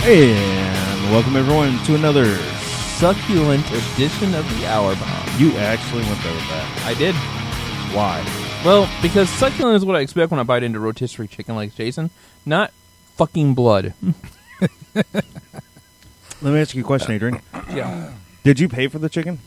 And welcome everyone to another Succulent edition of the Hour Bomb. You actually went there with that. I did. Why? Well, because succulent is what I expect when I bite into rotisserie chicken like Jason, not fucking blood. Let me ask you a question, Adrian. Yeah. Did you pay for the chicken?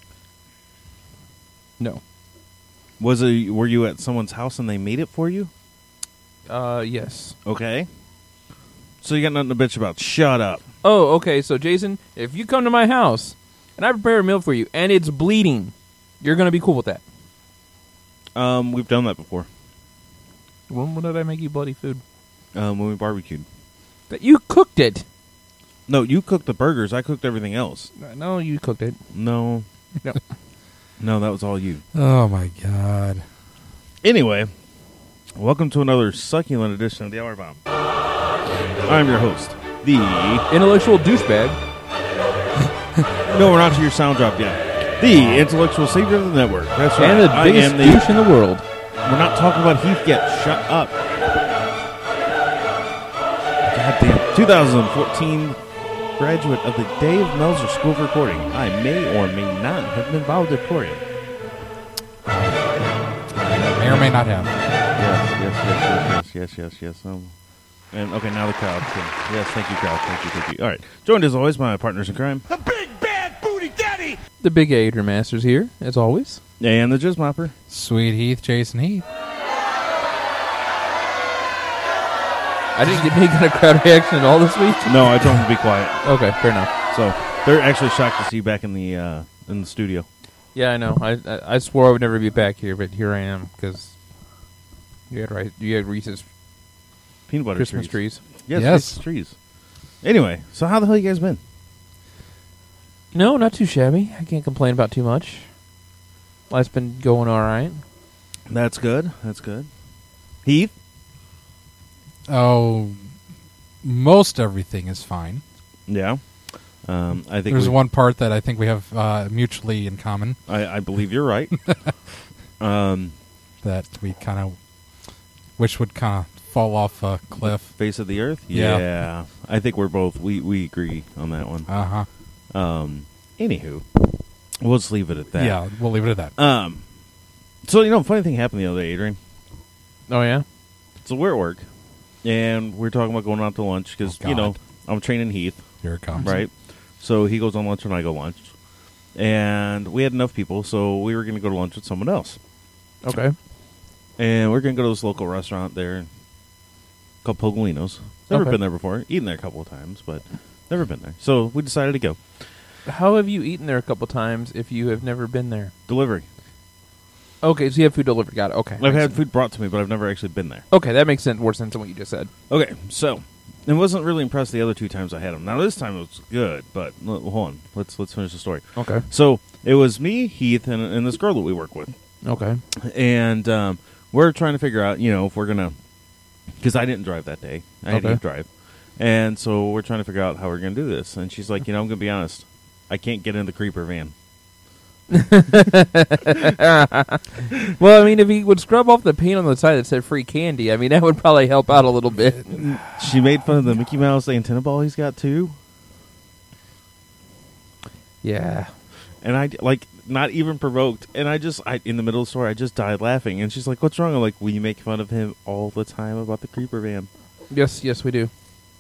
No. Were you at someone's house and they made it for you? Yes. Okay. So you got nothing to bitch about. Shut up. Oh, okay, so Jason, if you come to my house and I prepare a meal for you and it's bleeding, you're going to be cool with that. We've done that before. When did I make you bloody food? When we barbecued. That you cooked it. No, you cooked the burgers. I cooked everything else. No, you cooked it. No. No. No, that was all you. Oh, my God. Anyway, welcome to another succulent edition of the Hour Bomb. I'm your host, the... Intellectual douchebag. No, we're not to your sound drop yet. The intellectual savior of the network. That's right. And the biggest douche in the world. We're not talking about Heath yet. Shut up. Goddamn. 2014 graduate of the Dave Melzer School of Recording. I may or may not have been valedictorian. May or may not have. Yes. And okay, now the crowd. Yes, thank you, crowd. Thank you. All right. Joined as always by my partners in crime. The big bad booty daddy! The big Adrian Masters here, as always. And the Jizz Mopper. Sweet Heath, Jason Heath. I didn't get any kind of crowd reaction at all this week. No, I told him to be quiet. Okay, fair enough. So they're actually shocked to see you back in the studio. Yeah, I know. I swore I would never be back here, but here I am because you had Reese's Peanut butter Christmas trees. Yes. Yes. Reese's trees. Anyway, so how the hell you guys been? No, not too shabby. I can't complain about too much. Life's been going all right. That's good. Heath? Oh, most everything is fine. Yeah. I think There's one part that I think we have mutually in common. I believe you're right. That we kind of wish would kind of fall off a cliff. Face of the earth? Yeah. I think we're both, we agree on that one. Uh-huh. Anywho, we'll just leave it at that. Yeah, we'll leave it at that. So, funny thing happened the other day, Adrian. Oh, yeah? So we're at work, and we're talking about going out to lunch because, Oh, God. I'm training Heath. Here it comes. Right. So he goes on lunch when I go lunch. And we had enough people, so we were going to go to lunch with someone else. Okay. And we're going to go to this local restaurant there called Pogolino's. Never Okay. been there before. Eaten there a couple of times, but never been there. So we decided to go. How have you eaten there a couple times if you have never been there? Delivery. Okay, so you have food delivered. Got it. Okay. I've Makes had sense. food brought to me, but I've never actually been there. Okay, that makes more sense than what you just said. Okay, so I wasn't really impressed the other two times I had them. Now this time it was good, but hold on. Let's finish the story. Okay. So it was me, Heath, and this girl that we work with. Okay. And we're trying to figure out, if we're going to... Because I didn't drive that day. I didn't drive. And so we're trying to figure out how we're going to do this. And she's like, I'm going to be honest. I can't get in the creeper van. Well, I mean, if he would scrub off the paint on the side that said free candy, I mean, that would probably help out a little bit. She made fun of the Mickey Mouse antenna ball he's got, too. Yeah. And I, not even provoked. And in the middle of the story, I just died laughing. And she's like, what's wrong? I'm like, well, you make fun of him all the time about the creeper van. Yes, we do.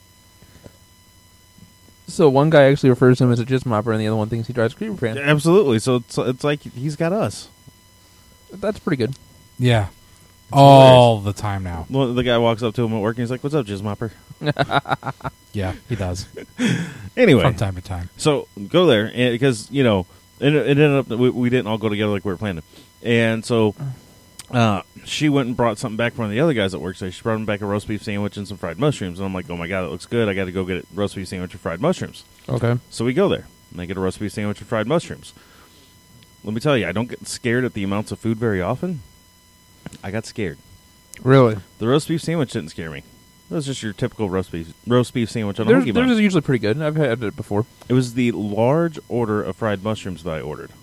So one guy actually refers to him as a jizz mopper, and the other one thinks he drives a creeper van. Absolutely. So it's like he's got us. That's pretty good. Yeah. All the time now. Well, the guy walks up to him at work and he's like, what's up, Jizz Mopper? Yeah, he does. Anyway. From time to time. So go there because, it ended up that we didn't all go together like we were planning. And so she went and brought something back from one of the other guys at work. So she brought him back a roast beef sandwich and some fried mushrooms. And I'm like, oh, my God, it looks good. I got to go get a roast beef sandwich and fried mushrooms. Okay. So we go there. And I get a roast beef sandwich and fried mushrooms. Let me tell you, I don't get scared at the amounts of food very often. I got scared. Really? The roast beef sandwich didn't scare me. It was just your typical roast beef sandwich on a Theirs hoagie bun. is usually pretty good. I've had it before. It was the large order of fried mushrooms that I ordered.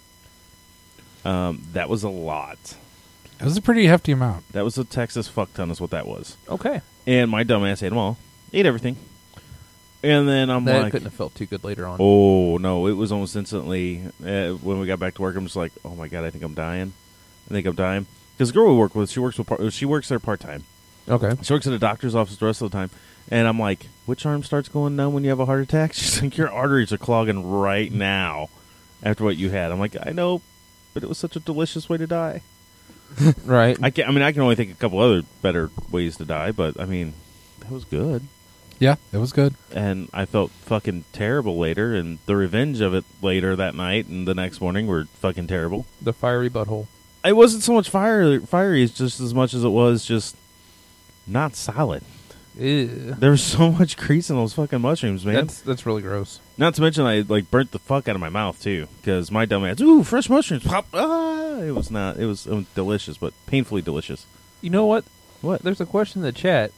That was a lot. It was a pretty hefty amount. That was a Texas fuck ton is what that was. Okay. And my dumbass ate them all. Ate everything. And then I'm That like, couldn't have felt too good later on. oh, no. It was almost instantly. When we got back to work, I'm just like, oh, my God, I think I'm dying. Because the girl we work with, she works there part-time. Okay. She works at a doctor's office the rest of the time. And I'm like, which arm starts going numb when you have a heart attack? She's like, your arteries are clogging right now after what you had. I'm like, I know, but it was such a delicious way to die. Right. I can only think of a couple other better ways to die, but, I mean, that was good. Yeah, it was good. And I felt fucking terrible later, and the revenge of it later that night and the next morning were fucking terrible. The fiery butthole. It wasn't so much fiery just as much as it was just not solid. Ew. There was so much grease in those fucking mushrooms, man. That's really gross. Not to mention I burnt the fuck out of my mouth too, because my dumb ass, ooh, fresh mushrooms, pop. It was delicious, but painfully delicious. You know what? What? There's a question in the chat.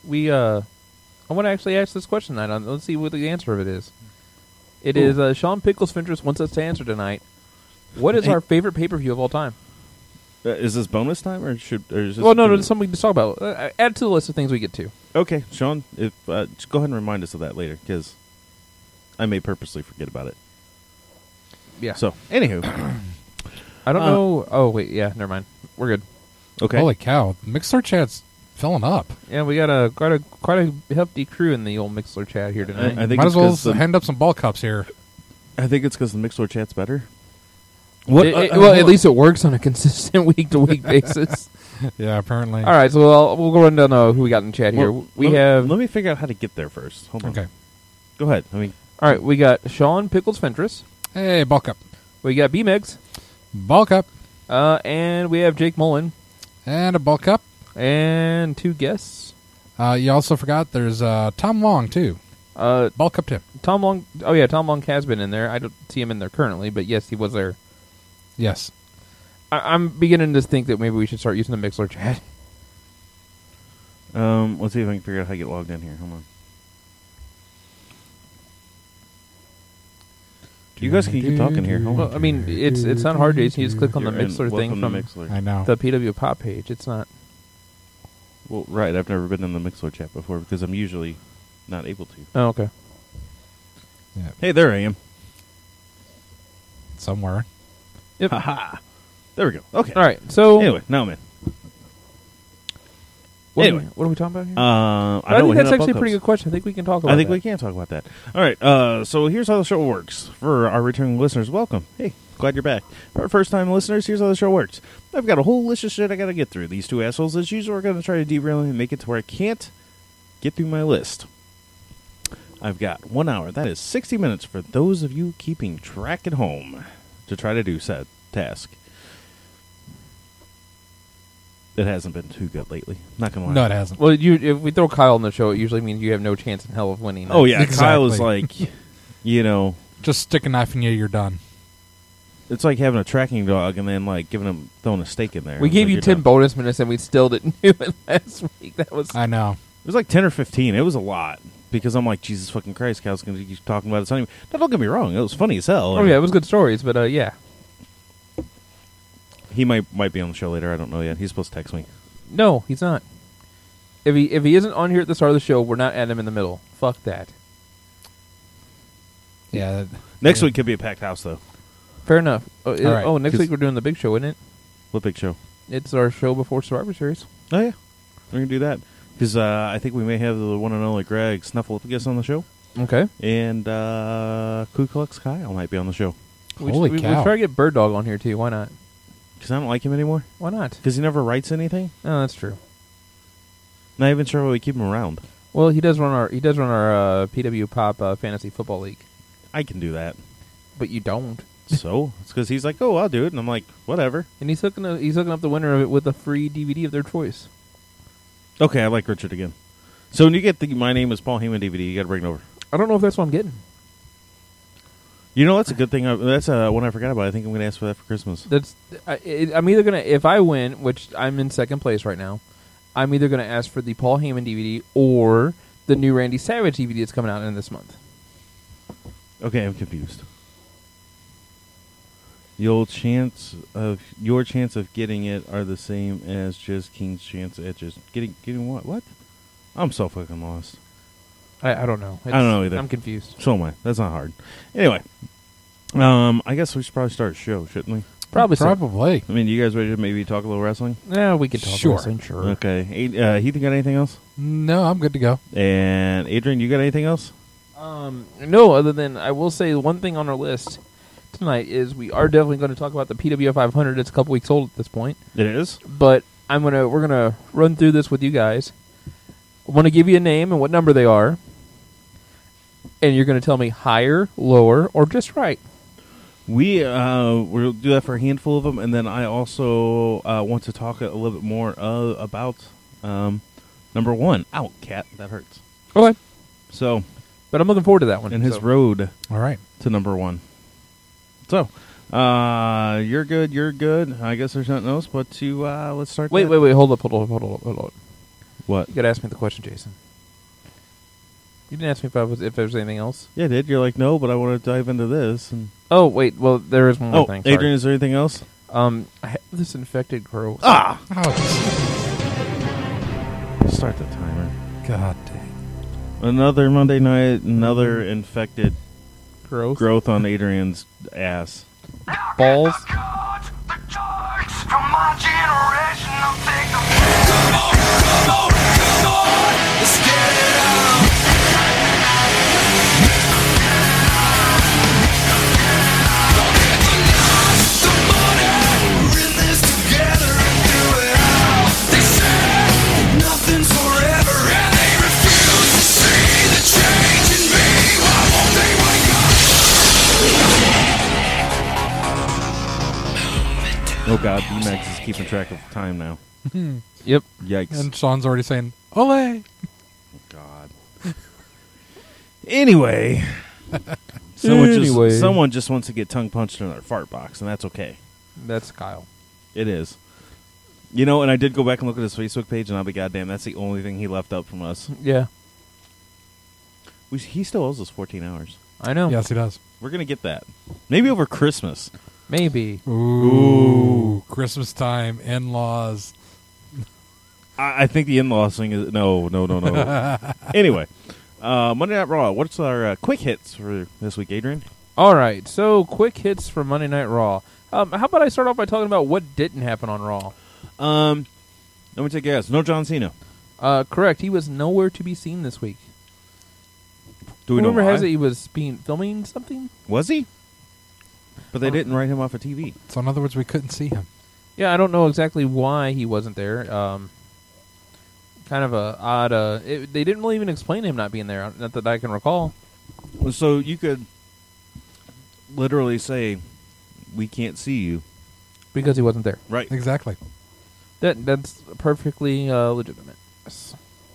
I want to actually ask this question tonight. Let's see what the answer of it is. It Ooh. is Sean Pickles Fintress wants us to answer tonight. What is Hey. our favorite pay-per-view of all time? Is this bonus time or is this? Well, no, it's something to talk about. Add to the list of things we get to. Okay, Sean, if just go ahead and remind us of that later, because I may purposely forget about it. Yeah. So, anywho, I don't know. Oh wait, yeah, never mind. We're good. okay. Holy cow. Mixer chat's filling up. Yeah, we got quite a hefty crew in the old Mixler chat here tonight. I think Might it's as well 'cause hand up some ball cups here. I think it's because the Mixler chat's better. What? Well, at least it works on a consistent week-to-week basis. Yeah, apparently. All right, so we'll go run down who we got in chat here. Well, We let me- have. Let me figure out how to get there first. Hold on. Okay. Go ahead. I mean, All right, we got Sean Pickles Fentress. Hey, ball cup. We got B-Megs. Ball cup. And we have Jake Mullen. And a ball cup. And 2 guests. You also forgot there's Tom Long, too. Ball cup, too. Tom Long. Oh, yeah, Tom Long has been in there. I don't see him in there currently, but yes, he was there. Yes. I'm beginning to think that maybe we should start using the Mixler chat. let's see if I can figure out how to get logged in here. Hold on. You guys can keep talking here. Hold on. Well, I mean, it's not hard, Jason. You just click on the Here, and Mixler thing welcome to from Mixler. I know. the PW Pop page. It's not. Well, right. I've never been in the Mixler chat before because I'm usually not able to. Oh, okay. Yeah, Hey, there I am. somewhere. Yep. Ha. There we go. Okay. All right. So Anyway, now I'm in. what, anyway. what are we talking about here? I I know think we that's hit up actually a ball pretty cups. good question. I think we can talk about I think that. we can talk about that. All right. So here's how the show works. For our returning listeners, welcome. Hey, glad you're back. For our first-time listeners, here's how the show works. I've got a whole list of shit I got to get through. These two assholes, as usual, are going to try to derail me and make it to where I can't get through my list. I've got 1 hour. That is 60 minutes for those of you keeping track at home to try to do said task. It hasn't been too good lately. Not going to lie. No, it hasn't. Well, if we throw Kyle in the show, it usually means you have no chance in hell of winning. Oh, yeah. Exactly. Kyle is like, Just stick a knife in you, you're done. it's like having a tracking dog and then like throwing a steak in there. We It's gave like you you're 10 done. bonus minutes, and we still didn't do it last week. That was I know. It was like 10 or 15. It was a lot because I'm like, Jesus fucking Christ, Kyle's going to keep talking about it. Now, don't get me wrong. It was funny as hell. oh yeah, it was good stories, but yeah, He might be on the show later. I don't know yet. He's supposed to text me. no, he's not. If he isn't on here at the start of the show, we're not adding him in the middle. Fuck that. Yeah. Next week could be a packed house, though. Fair enough. Oh, All right, next 'cause- week we're doing the big show, isn't it? What big show? It's our show before Survivor Series. Oh, yeah. We're going to do that. Because I think we may have the one and only Greg Snuffleupagus on the show. Okay. And Ku Klux Kyle might be on the show. Holy we cow. try to get Bird Dog on here too. Why not? Because I don't like him anymore. Why not? Because he never writes anything. Oh, that's true. Not even sure why we keep him around. Well, he does run our PW Pop Fantasy Football League, I can do that. but you don't. So it's because he's like, oh, I'll do it. And I'm like, whatever. And he's hooking up the winner of it with a free DVD of their choice. Okay, I like Richard again. So when you get the My Name is Paul Heyman DVD, you got to bring it over. I don't know if that's what I'm getting. You know, that's a good thing. That's one I forgot about. I think I'm going to ask for that for Christmas. I'm either gonna, if I win, which I'm in second place right now, I'm either gonna ask for the Paul Heyman DVD or the new Randy Savage DVD that's coming out in this month. Okay, I'm confused. Your chance of getting it are the same as just King's chance at just getting what? What? I'm so fucking lost. I don't know. I don't know either. I'm confused. So am I. That's not hard. Anyway, I guess we should probably start a show, shouldn't we? Probably so. Probably. I mean, you guys ready to maybe talk a little wrestling? Yeah, we could talk Sure. wrestling, sure. Okay. Heath, you got anything else? No, I'm good to go. And Adrian, you got anything else? No, other than I will say one thing on our list tonight is we are definitely going to talk about the PWF 500. It's a couple weeks old at this point, It is? but we're gonna run through this with you guys. I want to give you a name and what number they are, and you're going to tell me higher, lower, or just right. We'll do that for a handful of them, and then I also want to talk a little bit more about number one. Ow, cat, that hurts. Okay, So, but I'm looking forward to that one. and his so. road All right. to number one. So, you're good. I guess there's nothing else, but let's start. Wait, that. hold up. What? You got to ask me the question, Jason. You didn't ask me if there was anything else. Yeah, I did. You're like, no, but I want to dive into this. And Oh, wait. Well, there is one more thing. Sorry. Adrian, is there anything else? I have this infected growth. Ah! Oh, Start the timer. God dang. Another Monday night, another infected Growth. growth on Adrian's ass. Balls. From my generation, I'm taking let's get it on. The money, we're in this together and do it all. They say nothing's forever, and they refuse to see the change in me. Why won't they wake up? Oh God, B-Max is keeping track of time now. Yep. Yikes. And Sean's already saying, "Ole." God. Anyway, someone just wants to get tongue punched in their fart box, and that's okay. That's Kyle. It is. You know, and I did go back and look at his Facebook page, and I'll be goddamn, that's the only thing he left up from us. Yeah. He still owes us 14 hours. I know. Yes, he does. We're gonna get that. Maybe over Christmas. Maybe. Ooh. Christmas time, in-laws. I think the in-laws thing is no. Anyway, Monday Night Raw. What's our quick hits for this week, Adrian? All right. So, quick hits for Monday Night Raw. How about I start off by talking about what didn't happen on Raw? Let me take a guess. No John Cena. Correct. He was nowhere to be seen this week. Do we know Rumor why? has it he was filming something. Was he? But they didn't write him off of TV. So in other words, we couldn't see him. Yeah, I don't know exactly why he wasn't there. Kind of a odd. They didn't really even explain him not being there. Not that I can recall. So you could literally say, "We can't see you." Because he wasn't there. Right. Exactly. That's perfectly legitimate. Yes.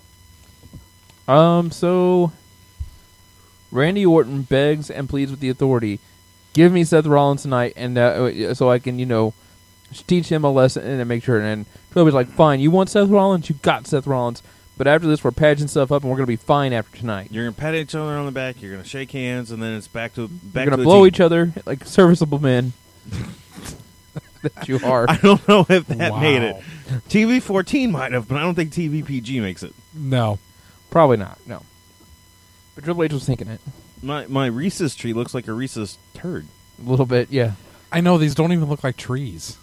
So Randy Orton begs and pleads with the Authority, give me Seth Rollins tonight, and so I can, teach him a lesson and make sure. And Triple H's like, fine, you want Seth Rollins? You got Seth Rollins. But after this, we're patching stuff up, and we're going to be fine after tonight. You're gonna pat each other on the back. You're gonna shake hands, and then it's back to You're going to blow each other like serviceable men that you are. I don't know if that Wow. made it. TV 14 might have, but I don't think TV PG makes it. No. Probably not, no. But Triple H was thinking it. My Reese's tree looks like a Reese's turd. A little bit, yeah. I know these don't even look like trees.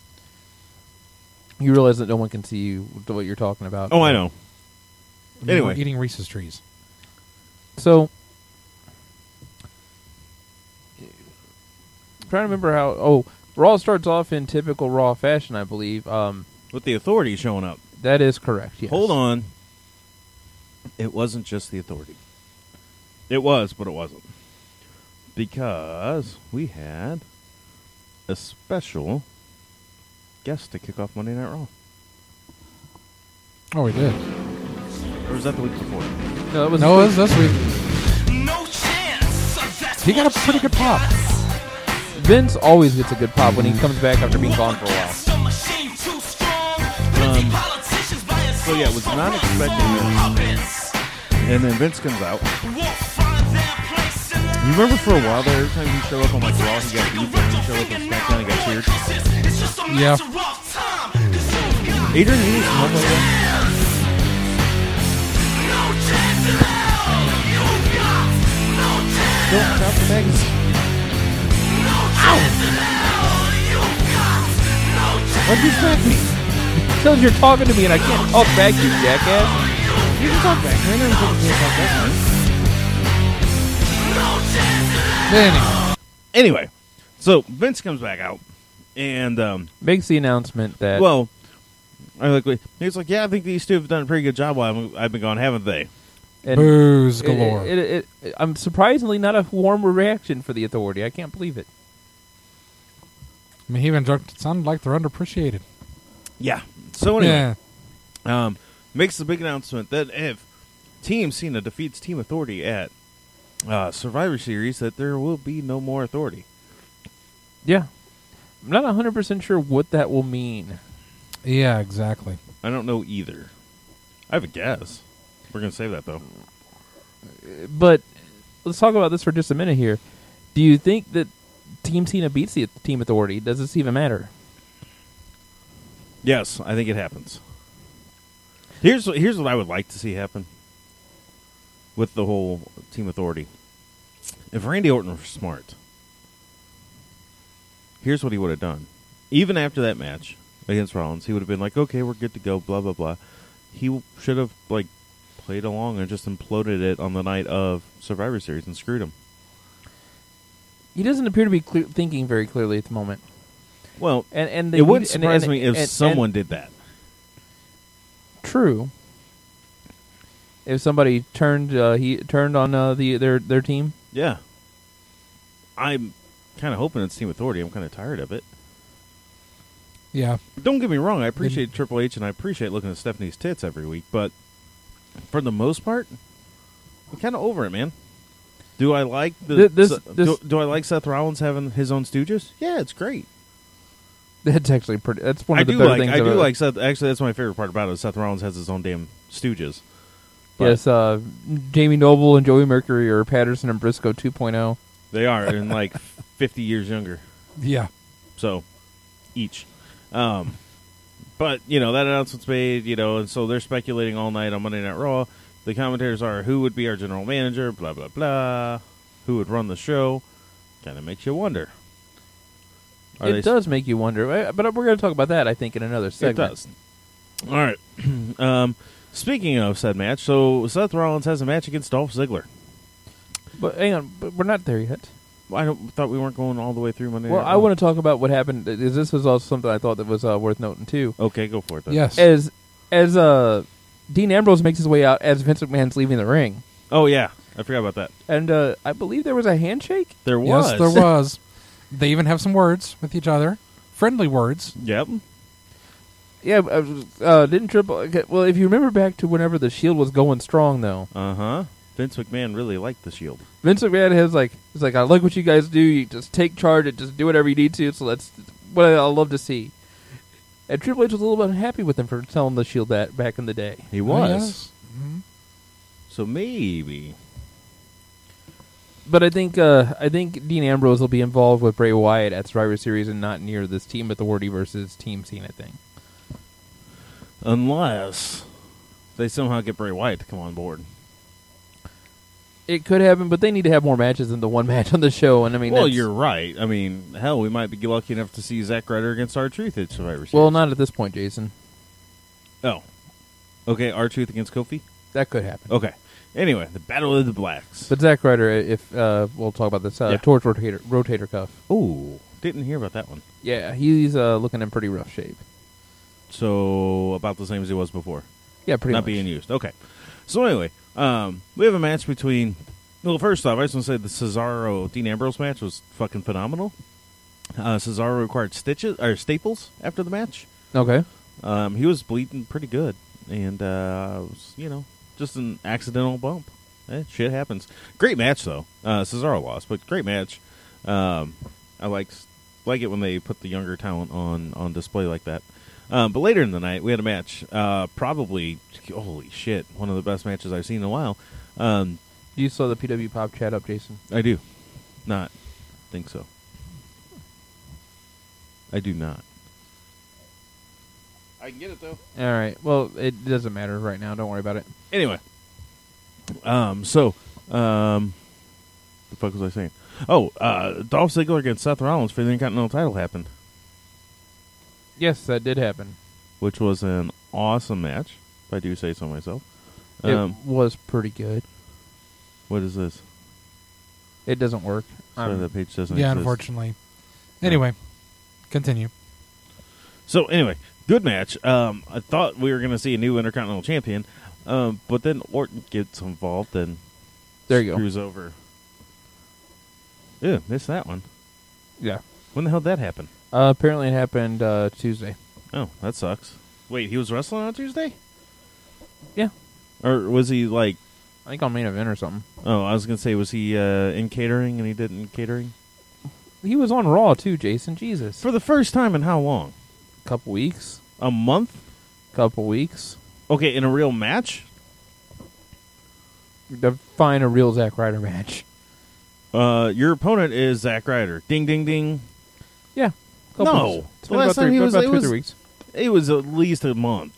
You realize that no one can see you, what you're talking about. Oh, I know. Anyway. We're eating Reese's trees. So, I'm trying to remember how. Oh, Raw starts off in typical Raw fashion, I believe. With the Authority showing up. That is correct. Yes. Hold on. It wasn't just the Authority. It was, but it wasn't. Because we had a special guest to kick off Monday Night Raw. Oh, we did. Or was that the week before? No, it was. No, it was this week. No chance. He got a pretty good pop. Vince always gets a good pop when he comes back after being gone for a while. So yeah, was not expecting this. And then Vince comes out. You remember for a while there, every time he showed up on like Raw, he got beat, and he showed up on SmackDown, he got cheered. Yeah. Adrian, you used to know that? Don't drop the magazine. Why'd you smack me? Because you're talking to me and I can't talk back, you jackass. You can talk back. I never told you to talk back. Anyway, Anyway, so Vince comes back out and Makes the announcement that well, he's like, yeah, I think these two have done a pretty good job while I've been gone, haven't they? and booze galore. I'm surprisingly not a warm reaction for the Authority. I can't believe it. I mean, he even joked it sounded like they're underappreciated. Yeah. So anyway, Yeah. makes the big announcement that if Team Cena defeats Team Authority at Survivor Series, that there will be no more Authority. Yeah. I'm not 100% sure what that will mean. Yeah, exactly. I don't know either. I have a guess. We're gonna save that though. But let's talk about this for just a minute here. Do you think that Team Cena beats the Team Authority? Does this even matter? Yes, I think it happens. Here's what I would like to see happen with the whole Team Authority. If Randy Orton were smart, here's what he would have done. Even after that match against Rollins, he would have been like, okay, we're good to go, blah, blah, blah. He should have, played along and just imploded it on the night of Survivor Series and screwed him. He doesn't appear to be thinking very clearly at the moment. Well, And it wouldn't surprise me if someone did that. True. If somebody turned on their team. Yeah. I'm kind of hoping it's Team Authority. I'm kind of tired of it. Yeah. Don't get me wrong. I appreciate Triple H and I appreciate looking at Stephanie's tits every week, but for the most part, I'm kind of over it, man. Do I like do I like Seth Rollins having his own stooges? Yeah, it's great. That's actually pretty. That's one I of the do better like. things. I do like Seth. Actually, that's my favorite part about it. Seth Rollins has his own damn stooges. But Yes, Jamie Noble and Joey Mercury are Patterson and Briscoe 2.0. they are, and 50 years younger. Yeah. So, each. But, that announcement's made, and so they're speculating all night on Monday Night Raw. The commentators are, who would be our general manager, blah, blah, blah. Who would run the show? Kind of makes you wonder. It does make you wonder, but we're going to talk about that, I think, in another It segment. does. All right. Speaking of said match, so Seth Rollins has a match against Dolph Ziggler. But hang on, but we're not there yet. I thought we weren't going all the way through Monday Well, Night I Raw. want to talk about what happened. This was also something I thought that was worth noting too. Okay, go for it then. Yes. As Dean Ambrose makes his way out as Vince McMahon's leaving the ring, Oh, yeah. I forgot about that. and I believe there was a handshake. There was. Yes, there was. They even have some words with each other. Friendly words. Yep. Yeah, didn't Triple. Okay, well, if you remember back to whenever the Shield was going strong, though, Uh-huh. Vince McMahon really liked the Shield. Vince McMahon he's like, I like what you guys do. You just take charge and just do whatever you need to. So that's what I love to see. And Triple H was a little bit unhappy with him for telling the Shield that back in the day. He was. Yes. Mhm. So maybe. But I think Dean Ambrose will be involved with Bray Wyatt at Survivor Series and not near this Team Authority versus Team Cena thing. Unless they somehow get Bray Wyatt to come on board. It could happen, but they need to have more matches than the one match on the show. And I mean, Well, that's- you're right. I mean, hell, we might be lucky enough to see Zack Ryder against R-Truth at Survivor Series. well, not at this point, Jason. Oh. Okay, R-Truth against Kofi? That could happen. Okay. Anyway, the Battle of the Blacks. But Zack Ryder, if we'll talk about this, Yeah. torch rotator cuff. Oh, didn't hear about that one. Yeah, he's looking in pretty rough shape. So, about the same as he was before. Yeah, pretty Not much. being used. Okay. So, anyway, we have a match between... Well, first off, I just want to say the Cesaro-Dean Ambrose match was fucking phenomenal. Cesaro required staples after the match. Okay. He was bleeding pretty good. And, was, just an accidental bump. Shit happens. Great match, though. Cesaro lost, but great match. I like it when they put the younger talent on display like that. But later in the night, we had a match. Probably, holy shit, one of the best matches I've seen in a while. You saw the PW Pop chat up, Jason. I do not think so. I do not. I can get it, though. All right. Well, it doesn't matter right now. Don't worry about it. Anyway, The fuck was I saying? Oh, Dolph Ziggler against Seth Rollins for the Intercontinental title happened, Yes, that did happen. which was an awesome match, if I do say so myself. It was pretty good. What is this? It doesn't work. Sorry, that page doesn't Yeah, exist. unfortunately. Anyway, continue. So anyway, good match. I thought we were going to see a new Intercontinental Champion, but then Orton gets involved and There you go. screws over. Ew, missed that one. Yeah. When the hell did that happen? Apparently it happened Tuesday. Oh, that sucks. Wait, he was wrestling on Tuesday? Yeah. Or was he like... I think on main event or something. Oh, I was going to say, was he in catering and he didn't catering? He was on Raw too, Jason. Jesus. For the first time in how long? Couple weeks. A month? Couple weeks. Okay, in a real match? Define a real Zack Ryder match. Your opponent is Zack Ryder. Ding, ding, ding. Yeah. No. Couple It's been Last about time three, he was- about it 2 or was- 3 weeks. It was at least a month.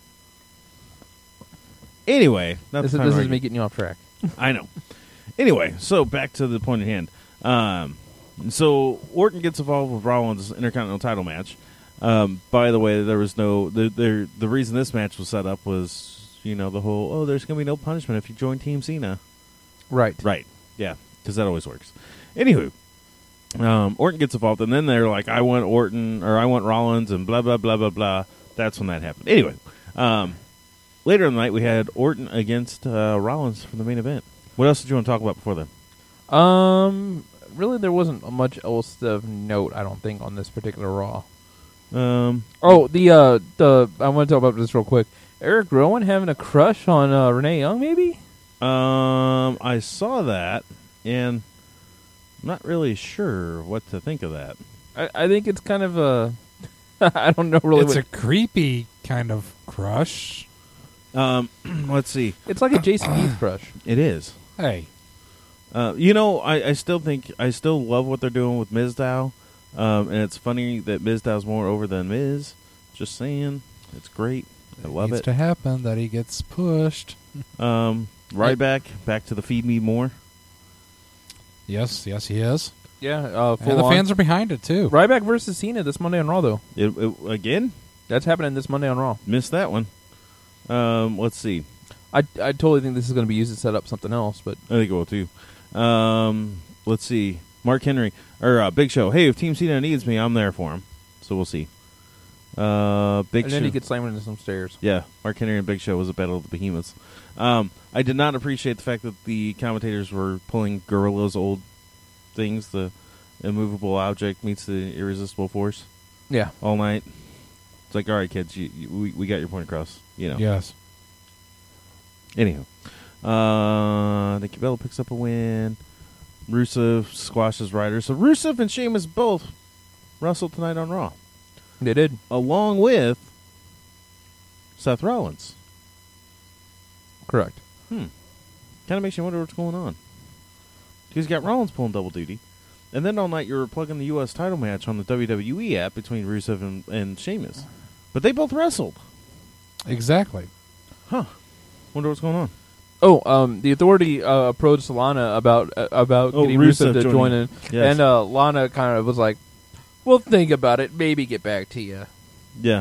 Anyway, not This the is time to argue. me getting you off track. I know. Anyway, so back to the point at hand. So Orton gets involved with Rollins' Intercontinental title match. By the way, there was no... The reason this match was set up was, the whole, there's going to be no punishment if you join Team Cena. Right. Right. Yeah, because that always works. Anywho, Orton gets involved, and then they're like, I want Orton, or I want Rollins, and blah, blah, blah, blah, blah. That's when that happened. Anyway, later in the night, we had Orton against Rollins for the main event. What else did you want to talk about before then? Really, there wasn't much else of note, I don't think, on this particular Raw. Um, Oh, the I want to talk about this real quick. Eric Rowan having a crush on Renee Young, maybe? I saw that, and I'm not really sure what to think of that. I think it's kind of a... I don't know really It's what... a creepy kind of crush. Let's see. It's like a Jason Heath crush. It is. Hey, I still love what they're doing with Mizdow. And it's funny that Mizdow's more over than Miz. Just saying. It's great. I love needs it. to happen that he gets pushed. Ryback, back to the Feed Me More. Yes, he is. Yeah, full And the on. fans are behind it, too. Ryback versus Cena this Monday on Raw, though. Again? That's happening this Monday on Raw. Missed that one. Let's see. I totally think this is going to be used to set up something else, but I think it will too. Let's see. Mark Henry or Big Show. Hey, if Team Cena needs me, I'm there for him. So we'll see. Big and Show. then he gets slammed into some stairs. Yeah, Mark Henry and Big Show was a battle of the behemoths. I did not appreciate the fact that the commentators were pulling Gorilla's old things, the immovable object meets the irresistible force, Yeah. all night. It's like, all right, kids, we got your point across. Yes. Anyhow, Nikki Bella picks up a win. Rusev squashes Ryder. So Rusev and Sheamus both wrestled tonight on Raw, They did. along with Seth Rollins. Correct. Kind of makes you wonder what's going on. Because you got Rollins pulling double duty. And then all night you were plugging the U.S. title match on the WWE app between Rusev and Sheamus. But they both wrestled. Exactly. Huh. Wonder what's going on. Oh, the Authority approached Lana about getting Rusev Rusev to join in, Yes. and Lana kind of was like, "We'll think about it. Maybe get back to you." Yeah.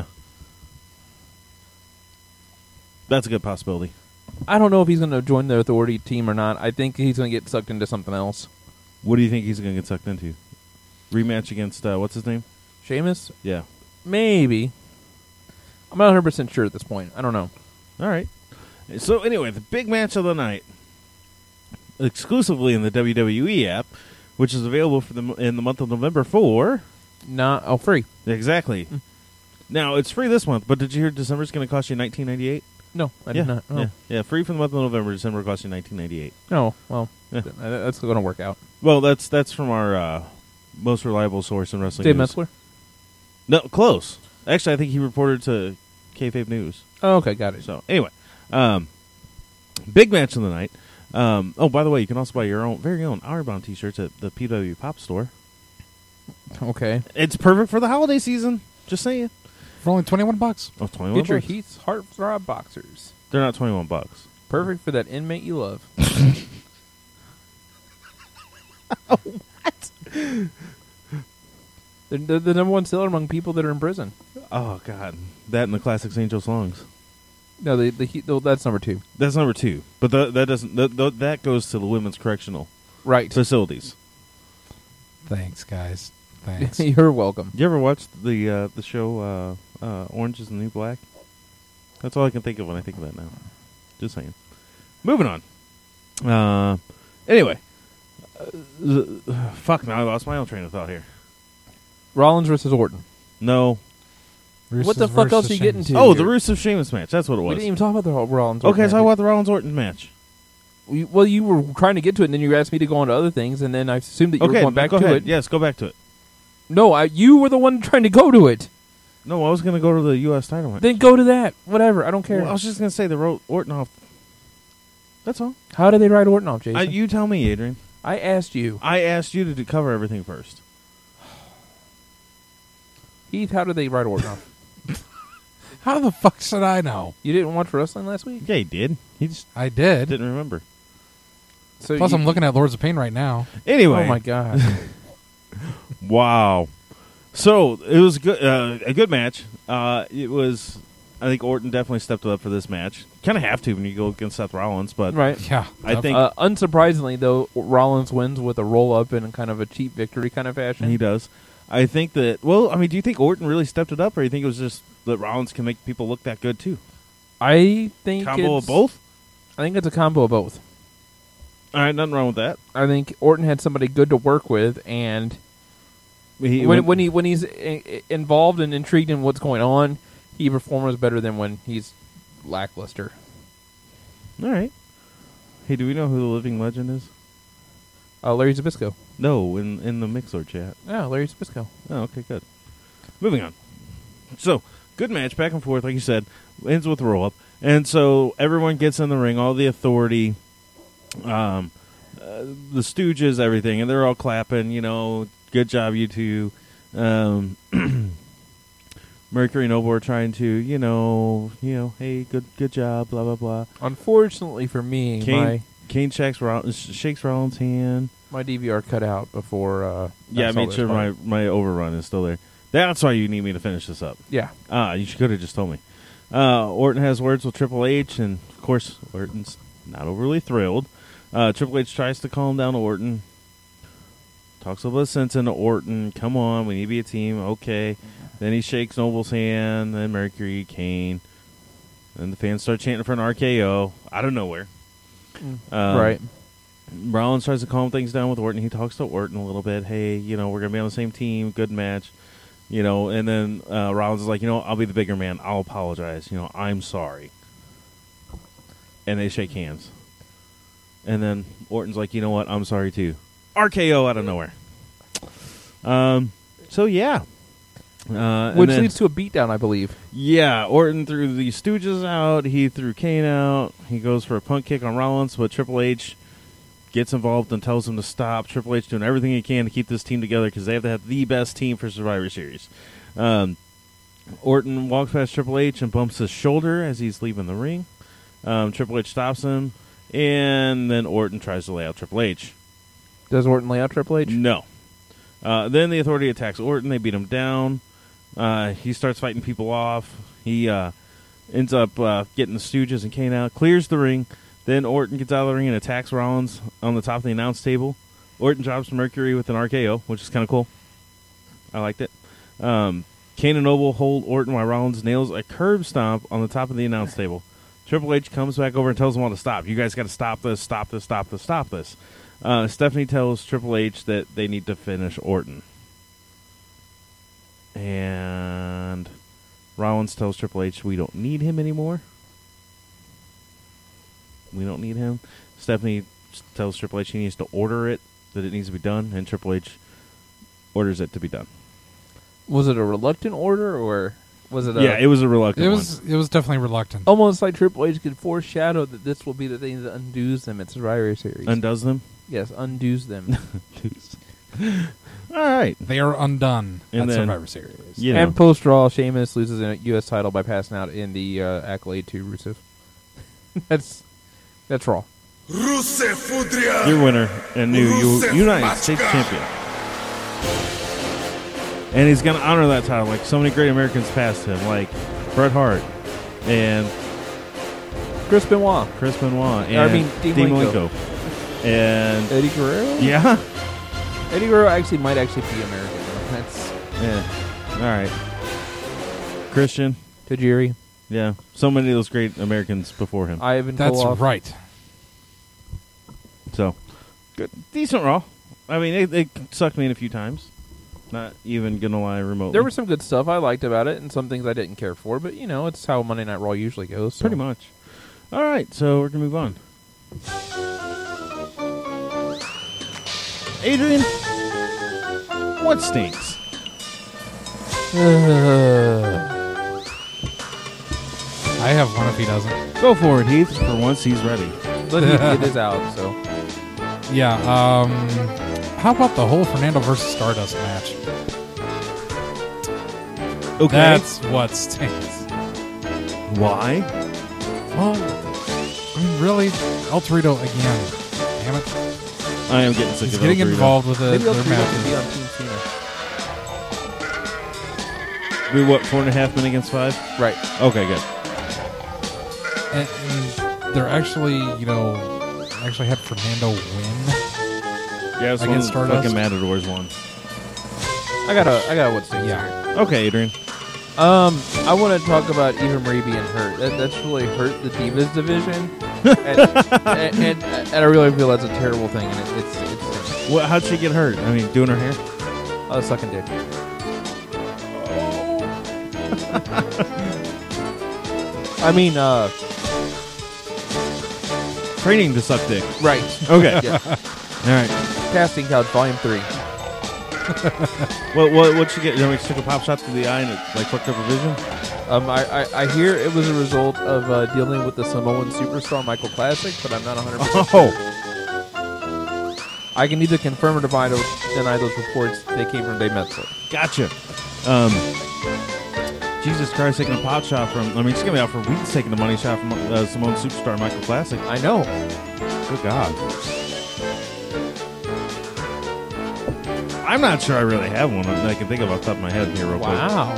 That's a good possibility. I don't know if he's going to join the Authority team or not. I think he's going to get sucked into something else. What do you think he's going to get sucked into? Rematch against, what's his name? Sheamus? Yeah. Maybe. I'm not 100% sure at this point. I don't know. All right. So anyway, the big match of the night, exclusively in the WWE app, which is available in the month of November for... Free. Exactly. Now, it's free this month, but did you hear December's going to cost you $19.98? No, I did not. Oh. Yeah, free for the month of November. December will cost you $19.98. No, well, Yeah. that's going to work out. Well, that's from our most reliable source in wrestling Dave news. Metzler? No, close. Actually, I think he reported to Kayfabe News. Oh, okay, got it. So, anyway, big match of the night. By the way, you can also buy your very own Hourbound T-shirts at the PW Pop Store. Okay. It's perfect for the holiday season. Just saying. For only $21. Oh, 21 Get your bucks. Heath's Heartthrob boxers. They're not $21. Perfect for that inmate you love. They're the number one seller among people that are in prison. Oh God, that and the Classics Angel songs. No, that's number 2. That's number 2, but that doesn't. That goes to the women's correctional Right. facilities. Thanks, guys. Thanks. You're welcome. You ever watched the show Orange Is the New Black? That's all I can think of when I think of that now. Just saying. Moving on. Anyway, fuck. Now I lost my own train of thought here. Rollins versus Orton. No. What the fuck else are you getting to? Oh, here? the Rusev Sheamus match. That's what it We was. didn't even talk about the Rollins. Okay, Orton so I match. want the Rollins Orton match. Well, you were trying to get to it, and then you asked me to go on to other things, and then I assumed that you were Okay, going back go to ahead. it. Yes, go back to it. No, you were the one trying to go to it. No, I was going to go to the U.S. title match. Then go to that. Whatever. I don't care. Well, I was just going to say they wrote Orton off. That's all. How did they write Orton off, Jason? You tell me, Adrian. I asked you. I asked you to cover everything first. Heath, how did they write Orton off? How the fuck should I know? You didn't watch wrestling last week? Yeah, he did. He just I did. didn't remember. So Plus, you- I'm looking at Lords of Pain right now. Anyway. Oh, my God. Wow. So it was good, a good match. It was. I think Orton definitely stepped up for this match. Kind of have to when you go against Seth Rollins, but Right. Yeah. I think Unsurprisingly, though, Rollins wins with a roll-up in kind of a cheap victory kind of fashion. he does. I think that. Well, I mean, do you think Orton really stepped it up, or do you think it was just that Rollins can make people look that good too? I think Combo it's, of both. I think it's a combo of both. All right, nothing wrong with that. I think Orton had somebody good to work with, and when he's involved and intrigued in what's going on, he performs better than when he's lackluster. All right. Hey, do we know who the living legend is? Larry Zbyszko. No, in the Mixer chat. Yeah, Larry Zbyszko. Oh, okay, good. Moving on. So, good match, back and forth, like you said. Ends with a roll-up. And so, everyone gets in the ring, all the authority, the Stooges, everything, and they're all clapping, good job, you two. Mercury and Noble are trying to, hey, good job, blah, blah, blah. Unfortunately for me, Kane shakes Rollins' hand. my DVR cut out before. Yeah, I I saw made this sure part. my overrun is still there. That's why you need me to finish this up. Yeah. You could have just told me. Orton has words with Triple H, and of course, Orton's not overly thrilled. Triple H tries to calm down Orton. Talks a little sense into Orton. Come on, we need to be a team. Okay. Then he shakes Noble's hand, then Mercury, Kane. Then the fans start chanting for an RKO out of nowhere. Right. Rollins tries to calm things down with Orton. He talks to Orton a little bit. Hey, we're going to be on the same team. Good match. And then Rollins is like, I'll be the bigger man. I'll apologize. I'm sorry. And they shake hands. And then Orton's like, you know what? I'm sorry too. RKO out of nowhere. So, yeah. Which leads to a beatdown, I believe. Yeah, Orton threw the Stooges out. He threw Kane out. He goes for a punt kick on Rollins, but Triple H gets involved and tells him to stop. Triple H doing everything he can to keep this team together because they have to have the best team for Survivor Series. Orton walks past Triple H and bumps his shoulder as he's leaving the ring. Triple H stops him, and then Orton tries to lay out Triple H. Does Orton lay out Triple H? No. Then the Authority attacks Orton. They beat him down. He starts fighting people off. He ends up getting the Stooges and Kane out, clears the ring. Then Orton gets out of the ring and attacks Rollins on the top of the announce table. Orton drops Mercury with an RKO, which is kind of cool. I liked it. Kane and Noble hold Orton while Rollins nails a curb stomp on the top of the announce table. Triple H comes back over and tells them all to stop. You guys got to stop this, stop this, stop this, stop this. Stephanie tells Triple H that they need to finish Orton. And Rollins tells Triple H we don't need him anymore. We don't need him. Stephanie tells Triple H he needs to order it, that it needs to be done, and Triple H orders it to be done. Was it a reluctant order, or was it? Yeah, it was a reluctant It one. was definitely reluctant. Almost like Triple H could foreshadow that this will be the thing that undoes them at Survivor Series. Undoes them? Yes, undoes them. All right. They are undone And at then- Survivor Series. Yeah. And post-Raw, Sheamus loses a U.S. title by passing out in the accolade to Rusev. That's Raw. your winner and new United States champion. And he's going to honor that title like so many great Americans past him, like Bret Hart and Chris Benoit. And Dean Malenko. And Eddie Guerrero? yeah. Eddie Guerrero might actually be American. Though. That's Yeah. All right. Christian. Tajiri. Yeah. So many of those great Americans before him. Ivan That's Koloff. right. So, good. Decent Raw. I mean, they sucked me in a few times. Not even going to lie remotely. There was some good stuff I liked about it and some things I didn't care for, but, you know, it's how Monday Night Raw usually goes. So. Pretty much. All right, so we're going to move on. Adrian, what stinks? I have one if he doesn't. Go for it, Heath. For once, he's ready. Let me get this out, so. Yeah, how about the whole Fernando versus Stardust match? Okay. That's what stinks. Why? Well, I mean, really? El Torito again. Damn it. I am getting sick He's of getting El Torito. involved with Maybe their I'll matches. be on Team Cena. We what, 4.5 men against 5? Right. Okay, good. And they're actually, actually had Fernando win. Yeah, it's one of Against the Stardust? fucking Matadors one. I got what stinks. Yeah. Okay, Adrian. I want to talk about Eva Marie being hurt. That's really hurt the Divas division, and I really feel that's a terrible thing. And it's What? How'd she get hurt? I mean, doing her hair? sucking dick. I mean, Training to suck dick. right. Okay. Yeah. All right. Casting Couch Volume 3. What'd she get? She took a pop shot to the eye and it like fucked up her vision? I hear it was a result of dealing with the Samoan superstar Michael Classic, but I'm not 100%. Oh, I can neither confirm or deny those reports. They came from Dave Metzler. gotcha. Jesus Christ, taking a pop shot from... I mean, she's going to be out for weeks taking a money shot from Samoan superstar Michael Classic. I know. Good God. I'm not sure I really have one that I can think of off the top of my head here real quick. Wow.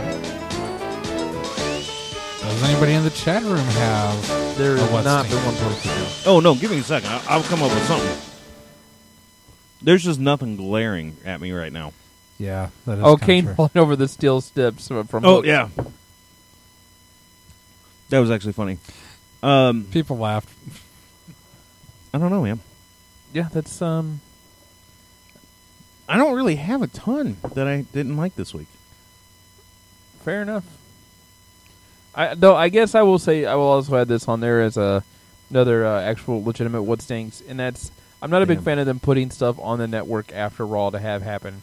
Does anybody in the chat room have There a is what not stink? been one person. No. Oh, no, give me a second. I'll come up with something. There's just nothing glaring at me right now. Yeah, that is Oh, kinda Kane true. falling over the steel steps from Oh, Hook. yeah. That was actually funny. People laughed. I don't know, man. Yeah, that's I don't really have a ton that I didn't like this week. fair enough. I guess I will say I will also add this on there as another actual legitimate what stinks, and that's I'm not a big Damn. fan of them putting stuff on the network after Raw to have happen.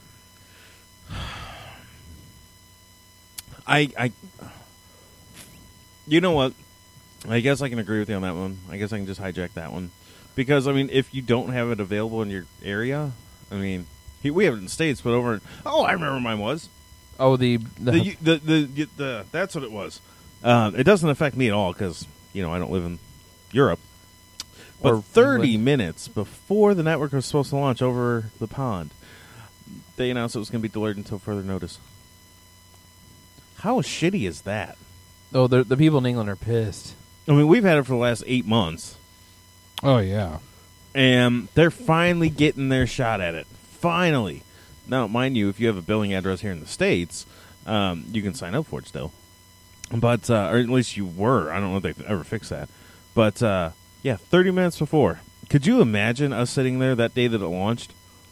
You know what? I guess I can agree with you on that one. I guess I can just hijack that one. Because, I mean, if you don't have it available in your area, I mean, we have it in the States, but over... I remember mine was. Oh, the that's what it was. It doesn't affect me at all because, I don't live in Europe. But Or 30 England. minutes before the network was supposed to launch over the pond, they announced it was going to be delayed until further notice. How shitty is that? Oh, the people in England are pissed. I mean, we've had it for the last 8 months, Oh, yeah. and they're finally getting their shot at it. Finally. Now, mind you, if you have a billing address here in the States, you can sign up for it still. But, or at least you were. I don't know if they've ever fixed that. But, 30 minutes before. Could you imagine us sitting there that day that it launched?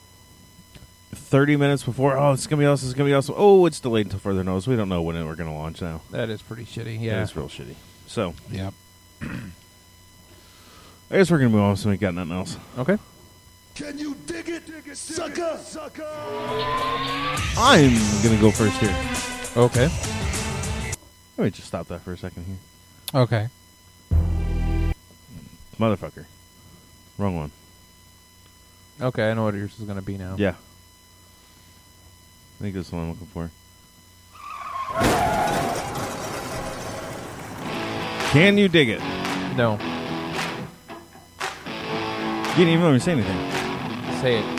30 minutes before, it's going to be awesome, it's going to be awesome. Oh, it's delayed until further notice. We don't know when we're going to launch now. That is pretty shitty. Yeah. Yeah. It's real shitty. So, Yep. I guess we're going to move on so we got nothing else. Okay. Can you dig it, sucker? I'm going to go first here. Okay. Let me just stop that for a second here. Okay. Motherfucker. Wrong one. Okay, I know what yours is going to be now. Yeah. I think that's the one I'm looking for. Can you dig it? No. You didn't even let me say anything. Say it.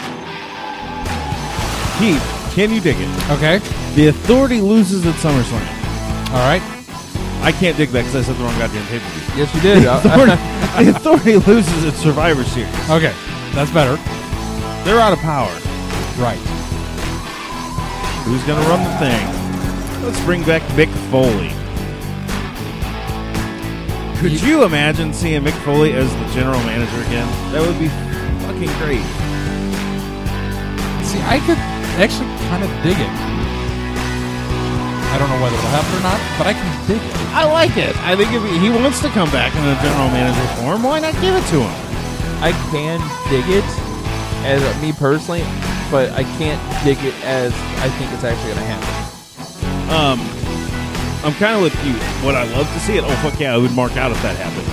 Keith, can you dig it? Okay. The Authority loses at SummerSlam. All right. I can't dig that because I said the wrong goddamn pay-per-view. Yes, you did. The Authority loses at Survivor Series. Okay. That's better. They're out of power. Right. Who's going to run the thing? Let's bring back Mick Foley. Could you imagine seeing Mick Foley as the general manager again? That would be fucking great. See, I could actually kind of dig it. I don't know whether it'll happen or not, but I can dig it. I like it. I think if he wants to come back in a general manager form, why not give it to him? I can dig it as me personally, but I can't dig it as I think it's actually going to happen. I'm kind of with you. Would I love to see it? Oh, fuck yeah, I would mark out if that happened.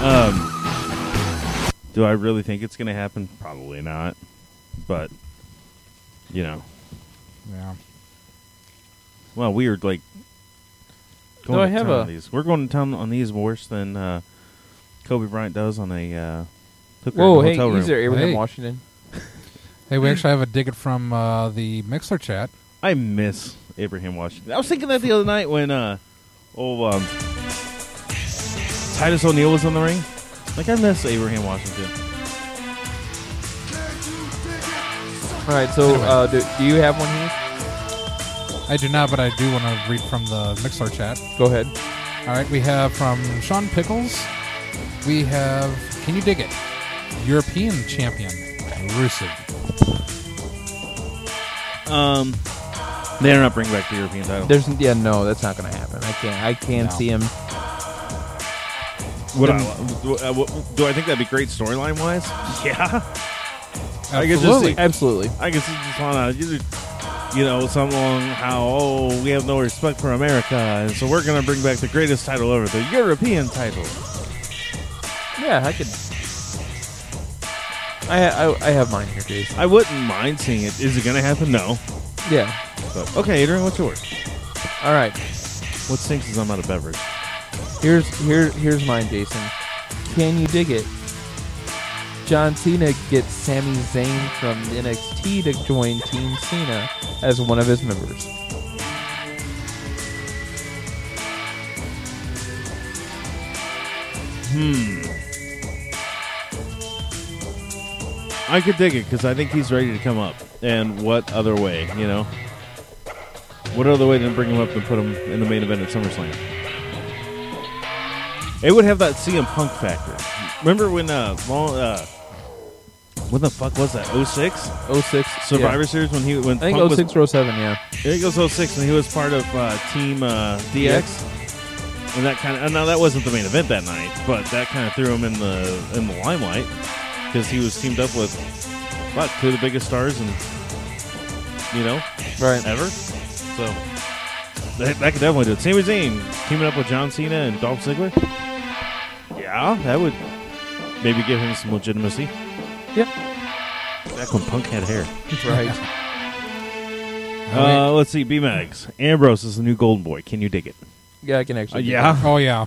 Do I really think it's going to happen? Probably not. But, you know. Yeah. Well, weird, like, Do I to have town a- on these. We're going to town on these worse than Kobe Bryant does on a hooker Whoa, in a hey, hotel room. he's there, Abraham Hey. Washington. Hey, we actually have a dig it from the Mixler chat. I miss Abraham Washington. I was thinking that the other night when Titus O'Neil was in the ring. Like, I miss Abraham Washington. All right, so do you have one here? I do not, but I do want to read from the Mixler chat. Go ahead. All right, we have from Sean Pickles. We have, can you dig it? European champion, Rusev. They're not bringing back the European title. No, that's not going to happen. I can't No. see him. Do I think that'd be great storyline wise? Yeah. I could just Absolutely. see, Absolutely. I guess you just want to, something along how, we have no respect for America, and so we're going to bring back the greatest title ever, the European title. Yeah, I could. I have mine here, Jason. I wouldn't mind seeing it. Is it going to happen? No. Yeah. But, okay, Adrian, what's yours? All right. What stinks is I'm out of beverage. Here's mine, Jason. Can you dig it? John Cena gets Sami Zayn from NXT to join Team Cena as one of his members. I could dig it because I think he's ready to come up. And what other way, What other way than bring him up and put him in the main event at SummerSlam? It would have that CM Punk factor. Remember when what the fuck was that? 06? 06 Survivor Series when I think Punk 06 or 07, yeah. It goes 06 when he was part of Team DX. And that now that wasn't the main event that night, but that kind of threw him in the limelight because he was teamed up with two of the biggest stars and Right. ever. So that could definitely do it. Sami Zayn teaming up with John Cena and Dolph Ziggler. Yeah, that would maybe give him some legitimacy. Yep. Back when Punk had hair. Right. Let's see. B-Mags. Ambrose is the new Golden Boy. Can you dig it? Yeah, I can actually. Yeah. Oh, yeah.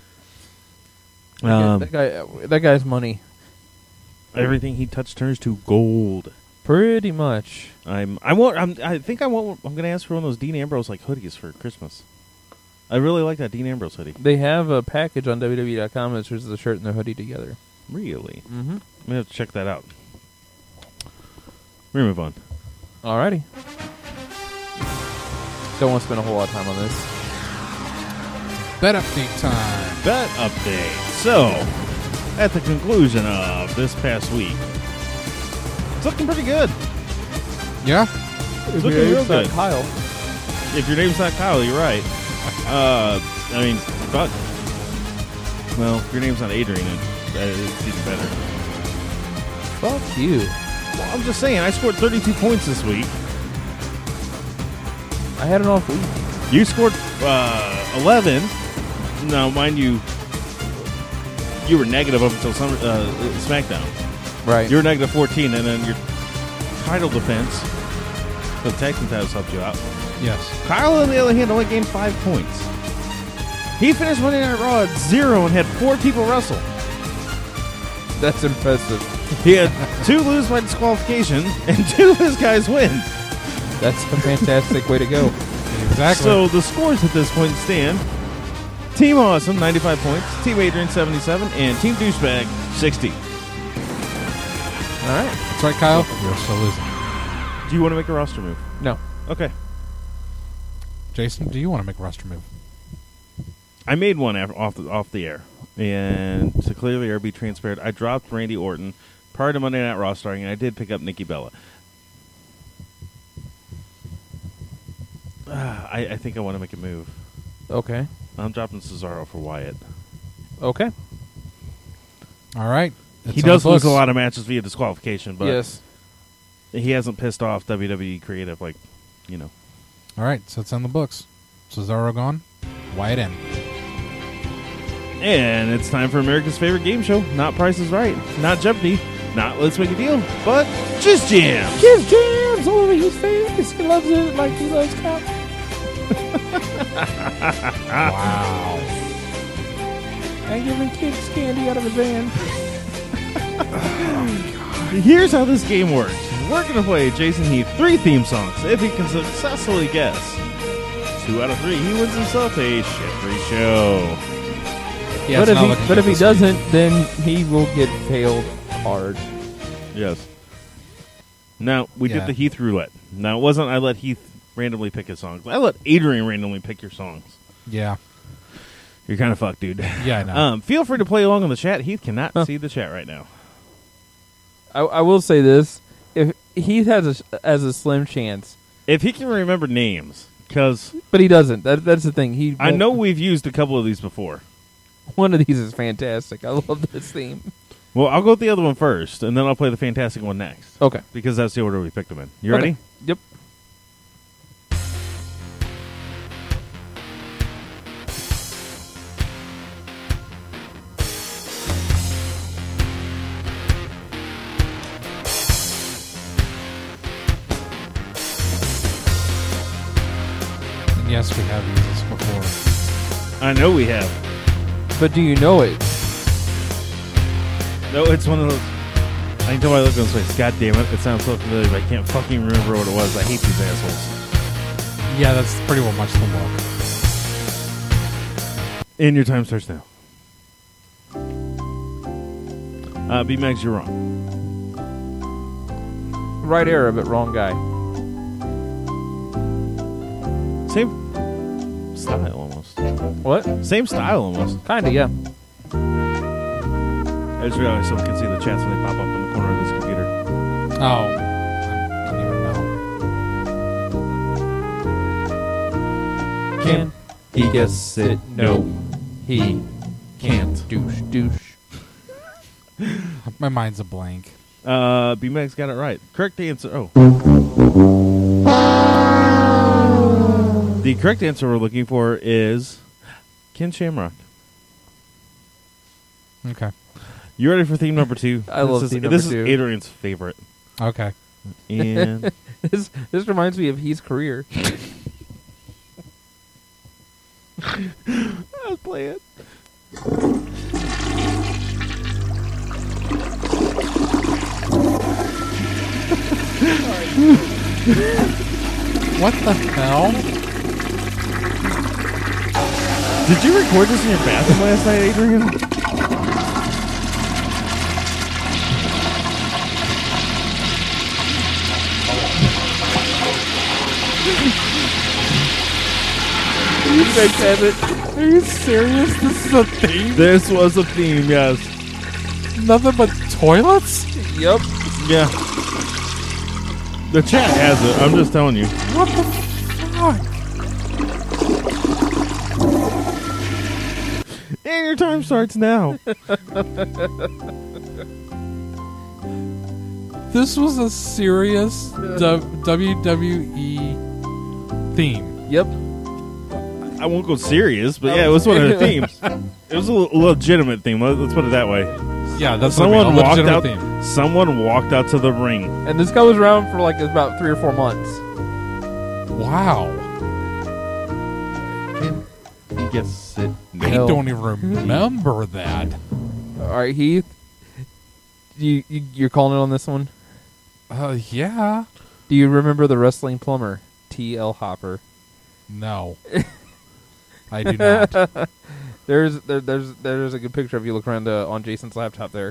That guy's money. Everything he touched turns to gold. Pretty much. I'm going to ask for one of those Dean Ambrose hoodies for Christmas. I really like that Dean Ambrose hoodie. They have a package on WWE.com that shows the shirt and the hoodie together. Really? Mm-hmm. I'm going to have to check that out. We're going to move on. Alrighty. Don't want to spend a whole lot of time on this. Bet update time. Bet update. So, at the conclusion of this past week, it's looking pretty good. Yeah? It's looking real It's not good. Kyle. If your name's not Kyle, you're right. Fuck. Well, if your name's not Adrian, it's even better. Fuck you. Well, I'm just saying, I scored 32 points this week. I had an off week. You scored 11. Now, mind you, you were negative up until SmackDown. Right. You were negative 14, and then your title defense, the tag team titles helped you out. Yes. Kyle, on the other hand, only gained 5 points. He finished Monday Night Raw at 0 and had 4 people wrestle. That's impressive. He had 2 lose by disqualification and 2 of his guys win. That's a fantastic way to go. Exactly. So the scores at this point stand: Team Awesome 95 points, Team Adrian 77, and Team Douchebag 60. All right. That's right, Kyle. You're still losing. Do you want to make a roster move? No. Okay. Jason, do you want to make a roster move? I made one off the air, and to clearly be transparent, I dropped Randy Orton prior to Monday Night Raw starting, and I did pick up Nikki Bella. I think I want to make a move. Okay. I'm dropping Cesaro for Wyatt. Okay. All right. He does lose a lot of matches via disqualification, but Yes. he hasn't pissed off WWE creative like, All right, so it's on the books. Cesaro gone. Wyatt in. And it's time for America's favorite game show. Not Price is Right, not Jeopardy, not Let's Make a Deal, but Just Jam. His jams all over his face. He loves it like he loves cock. Wow. And giving kids candy out of his van. Here's how this game works. We're going to play Jason Heath 3 theme songs. If he can successfully guess 2 out of 3, he wins himself a shit-free show. Yeah, but it's not looking but good if he this doesn't, then he will get failed hard. Yes. Now, we Yeah. did the Heath roulette. Now, it wasn't I let Heath randomly pick his songs. I let Adrian randomly pick your songs. week. Yeah. You're kind of fucked, dude. Yeah, I know. Feel free to play along in the chat. Heath cannot see the chat right now. I will say this: if he has a slim chance, If he can remember names, because but he doesn't. That's the thing. He I won't- know we've used a couple of these before. one of these is fantastic. I love this theme. Well, I'll go with the other one first, and then I'll play the fantastic one next, Okay. because that's the order we picked them in. You Okay. ready? Yep. And yes, we have used this before. I know we have. But do you know it? No, it's one of those. I can tell by looking at his face. God damn it! It sounds so familiar, but I can't fucking remember what it was. I hate these assholes. Yeah, that's pretty well much the look. And your time starts now. B-Max, you're wrong. Right era, but wrong guy. Same style almost. What? Same style almost. Kinda, yeah. I just realized someone can see the chats when they pop up in the corner of this computer. Oh. I don't even know. Can he guess it? No, he can't. Douche. My mind's a blank. B-Max got it right. Correct answer. Oh. The correct answer we're looking for is Ken Shamrock. Okay. You ready for theme number 2? I love theme number This 2. is Adrian's favorite. Okay. And This reminds me of his career. I'll play it. What the hell? Did you record this in your bathroom last night, Adrian? Are you serious? This is a theme? This was a theme, yes. Nothing but toilets? Yep. Yeah. The chat has it. I'm just telling you. What the fuck? And your time starts now. This was a serious WWE theme. Yep. I won't go serious, but yeah, it was one of the themes. It was a legitimate theme. Let's put it that way. Yeah, that's Someone a walked legitimate out. theme. Someone walked out to the ring. And this guy was around for like about 3 or 4 months. Wow. He gets it. I Hell. don't even remember that. All right, Heath. You're calling it on this one? Yeah. Do you remember the wrestling plumber, T.L. Hopper? No. I do not. There's a good picture of you. Look around on Jason's laptop there.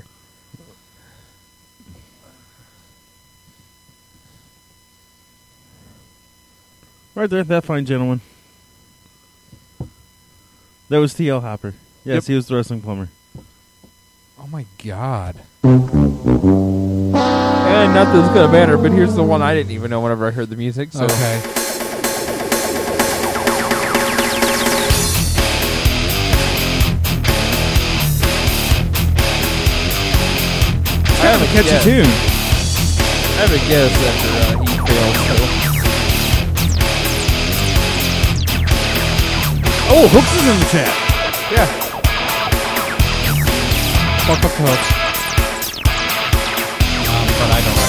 Right there, that fine gentleman. That was T.L. Hopper. Yes, Yep. he was the wrestling plumber. Oh my god. And not that it's gonna matter, but here's the one I didn't even know whenever I heard the music. So. Okay. I have a catchy guess. tune. I have a guess after he failed. So. Oh, Hooks is in the chat. Yeah. Fuck up Hooks. But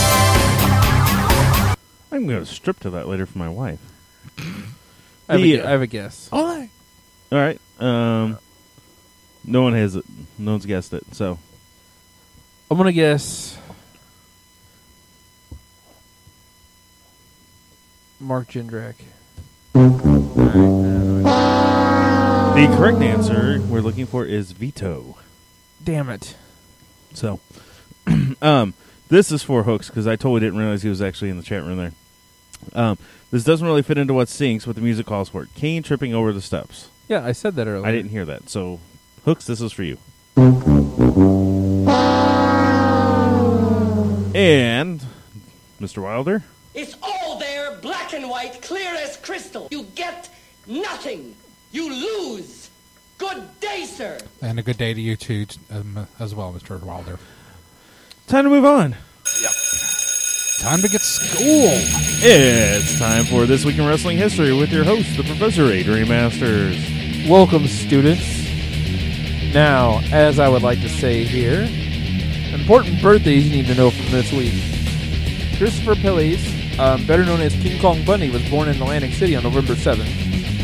I I'm going to strip to that later for my wife. I have a guess. All right. No one has it. No one's guessed it. So I'm gonna guess Mark Jindrak. the correct answer we're looking for is Vito. Damn it. So, this is for Hooks because I totally didn't realize he was actually in the chat room there. This doesn't really fit into what sinks, but the music calls for it. Kane tripping over the steps. Yeah, I said that earlier. I didn't hear that. So, Hooks, this is for you. And Mr. Wilder. It's all there, black and white, clear as crystal. You get nothing. You lose. Good day, sir. And a good day to you too, as well, Mr. Wilder. Time to move on. Time to get schooled. It's time for This Week in Wrestling History with your host, the Professor Adrian Masters. Welcome, students. Now, as I would like to say here, important birthdays you need to know from this week. Christopher Pillis, better known as King Kong Bundy, was born in Atlantic City on November 7th.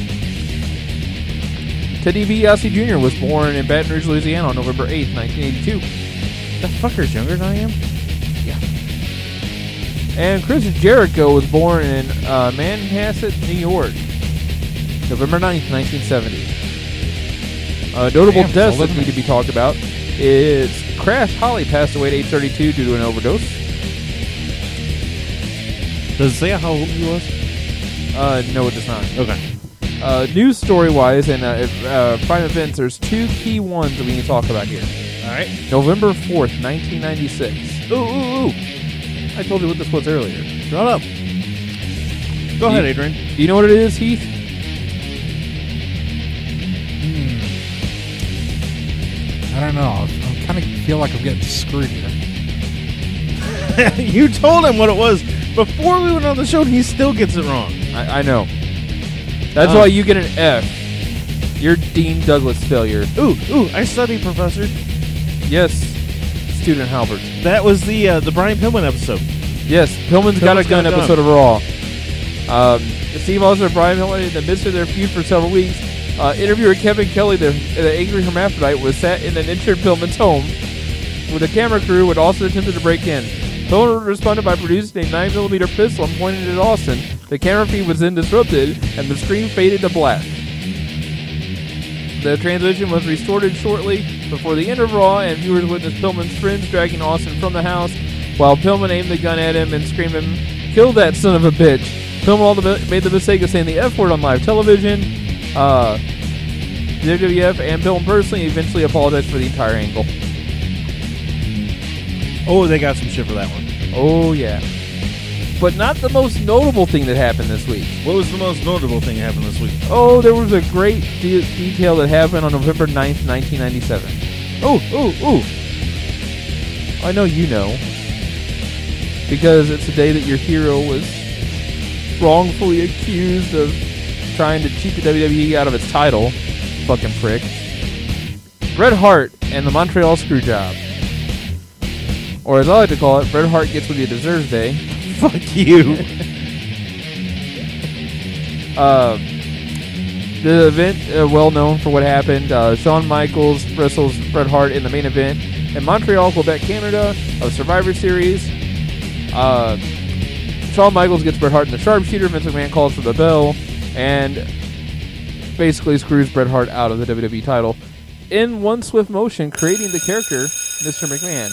Teddy DiBiase Jr. was born in Baton Rouge, Louisiana on November 8th, 1982. That fucker's younger than I am? Yeah. And Chris Jericho was born in Manhasset, New York, November 9th, 1970. Notable Damn, deaths so that need to be talked about is Crash Holly passed away at age 32 due to an overdose. Does it say how old he was? No, it does not. Okay. News story-wise and prime events, there's two key ones that we need to talk about here. All right. November 4th, 1996. Ooh. I told you what this was earlier. Shut up. Go ahead, Adrian. Do you know what it is, Heath? I don't know. I kind of feel like I'm getting screwed here. You told him what it was before we went on the show, and he still gets it wrong. I know. That's why you get an F. You're Dean Douglas failure. Ooh, I studied, Professor. Yes, Student Halbert. That was the Brian Pillman episode. Yes, Pillman's Got a Pillman's Gun Got a episode of Raw. Steve Austin and Brian Pillman, in the midst of their feud for several weeks, interviewer Kevin Kelly, the angry hermaphrodite, was sat in an injured Pillman's home with a camera crew when Austin attempted to break in. Pillman responded by producing a 9mm pistol and pointing it at Austin. The camera feed was then disrupted, and the screen faded to black. The transition was restored shortly before the end of Raw, and viewers witnessed Pillman's friends dragging Austin from the house, while Pillman aimed the gun at him and screamed, "Kill that son of a bitch!" Pillman also made the mistake of saying the F word on live television. The WWF and Pillman personally eventually apologized for the entire angle. Oh, they got some shit for that one. Oh, yeah. But not the most notable thing that happened this week. What was the most notable thing that happened this week? Oh, there was a great detail that happened on November 9th, 1997. Ooh. I know you know. Because it's the day that your hero was wrongfully accused of trying to cheat the WWE out of its title. Fucking prick. Bret Hart and the Montreal Screwjob. Or as I like to call it, Bret Hart gets what he deserves day. Fuck you. The event, well known for what happened. Shawn Michaels wrestles Bret Hart in the main event. in Montreal, Quebec, Canada, of Survivor Series. Shawn Michaels gets Bret Hart in the sharpshooter. Vince McMahon calls for the bell and basically screws Bret Hart out of the WWE title in one swift motion, creating the character Mr. McMahon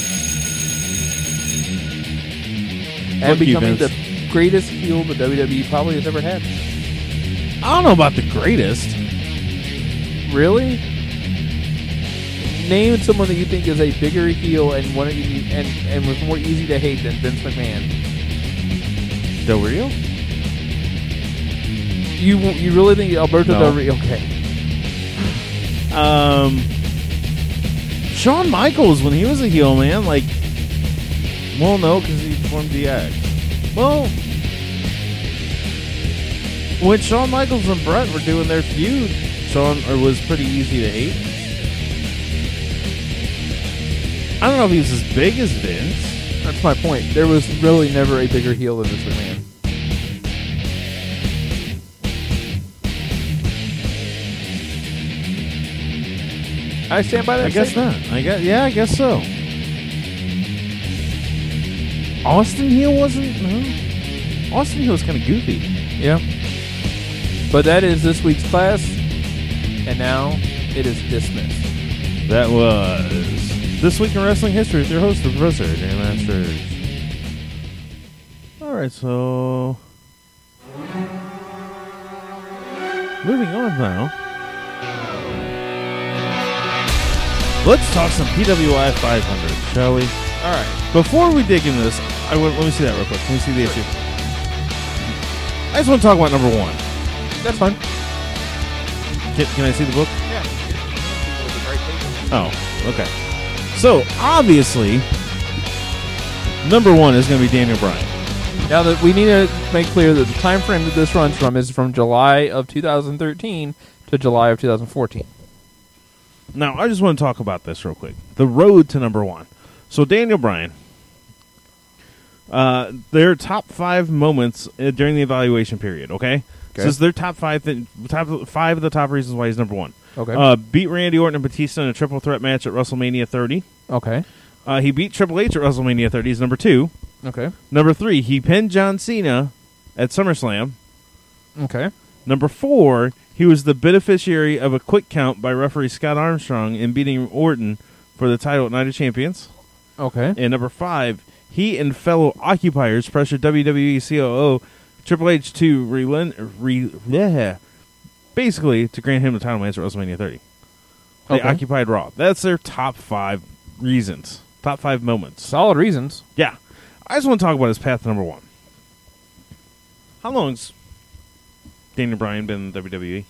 and Fuck you, becoming Vince. the greatest heel the WWE probably has ever had. I don't know about the greatest. Really? Name someone that you think is a bigger heel and one and was more easy to hate than Vince McMahon. Del Rio? You really think Alberto No. Del Rio? Okay. Shawn Michaels, when he was a heel, man, like, well, no, because he formed DX. Well, when Shawn Michaels and Bret were doing their feud, was pretty easy to hate. I don't know if he was as big as Vince. That's my point. There was really never a bigger heel than Vince McMahon. I stand by that. I guess statement. not. I guess so. Austin heel wasn't. No, Austin heel was kind of goofy. Yeah. But that is this week's class, and now it is dismissed. That was This Week in Wrestling History with your host, the Professor, Dan Masters. Alright, so moving on now. Let's talk some PWI 500, shall we? Alright. Before we dig into this, let me see that real quick. Let me see the issue. I just want to talk about number one. That's fine. Can I see the book? Yeah. Oh, okay. So, obviously, number one is going to be Daniel Bryan. Now that we need to make clear that the time frame that this runs from is from July of 2013 to July of 2014. Now, I just want to talk about this real quick. The road to number one. So, Daniel Bryan, their top 5 moments during the evaluation period, okay? Okay. This is their top 5 top 5 of the top reasons why he's number one. Okay. Beat Randy Orton and Batista in a triple threat match at WrestleMania 30. Okay. He beat Triple H at WrestleMania 30. He's number 2. Okay. Number 3, he pinned John Cena at SummerSlam. Okay. Number 4, he was the beneficiary of a quick count by referee Scott Armstrong in beating Orton for the title at Night of Champions. Okay. And number 5, he and fellow occupiers pressured WWE COO Triple H to basically to grant him the title match at WrestleMania 30. They Okay. occupied Raw. That's their top 5 reasons. Top 5 moments. Solid reasons. Yeah. I just want to talk about his path to number one. How long's Daniel Bryan been in WWE?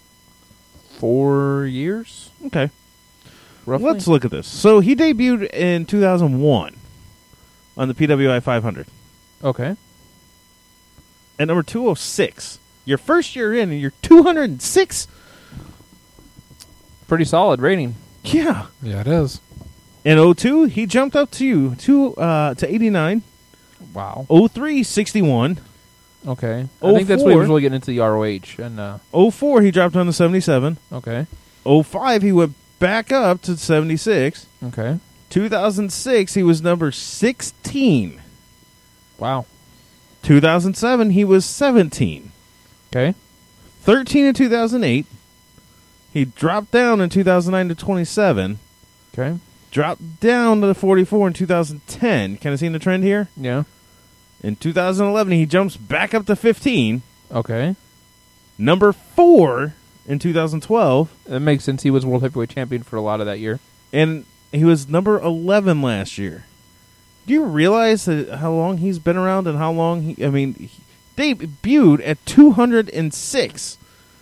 4 years, Okay. roughly. Let's look at this. So he debuted in 2001 on the PWI 500. Okay. At number 206. Your first year in and you're 206? Pretty solid rating. Yeah. Yeah, it is. In 02, he jumped up to 89. Wow. 03, 61. Okay. I think that's when he 04. was really getting into the ROH. And 04, he dropped down to 77. okay. 05, he went back up to 76. Okay. 2006, he was number 16. Wow. 2007, he was 17. Okay. 13 in 2008. He dropped down in 2009 to 27. Okay. Dropped down to 44 in 2010. Kind of seeing the trend here? Yeah. In 2011, he jumps back up to 15. Okay. Number 4 in 2012. That makes sense. He was World Heavyweight Champion for a lot of that year. And he was number 11 last year. Do you realize how long he's been around and how long he debuted at 206.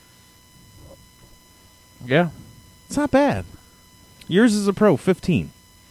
Yeah. It's not bad. Yours is a pro, 15.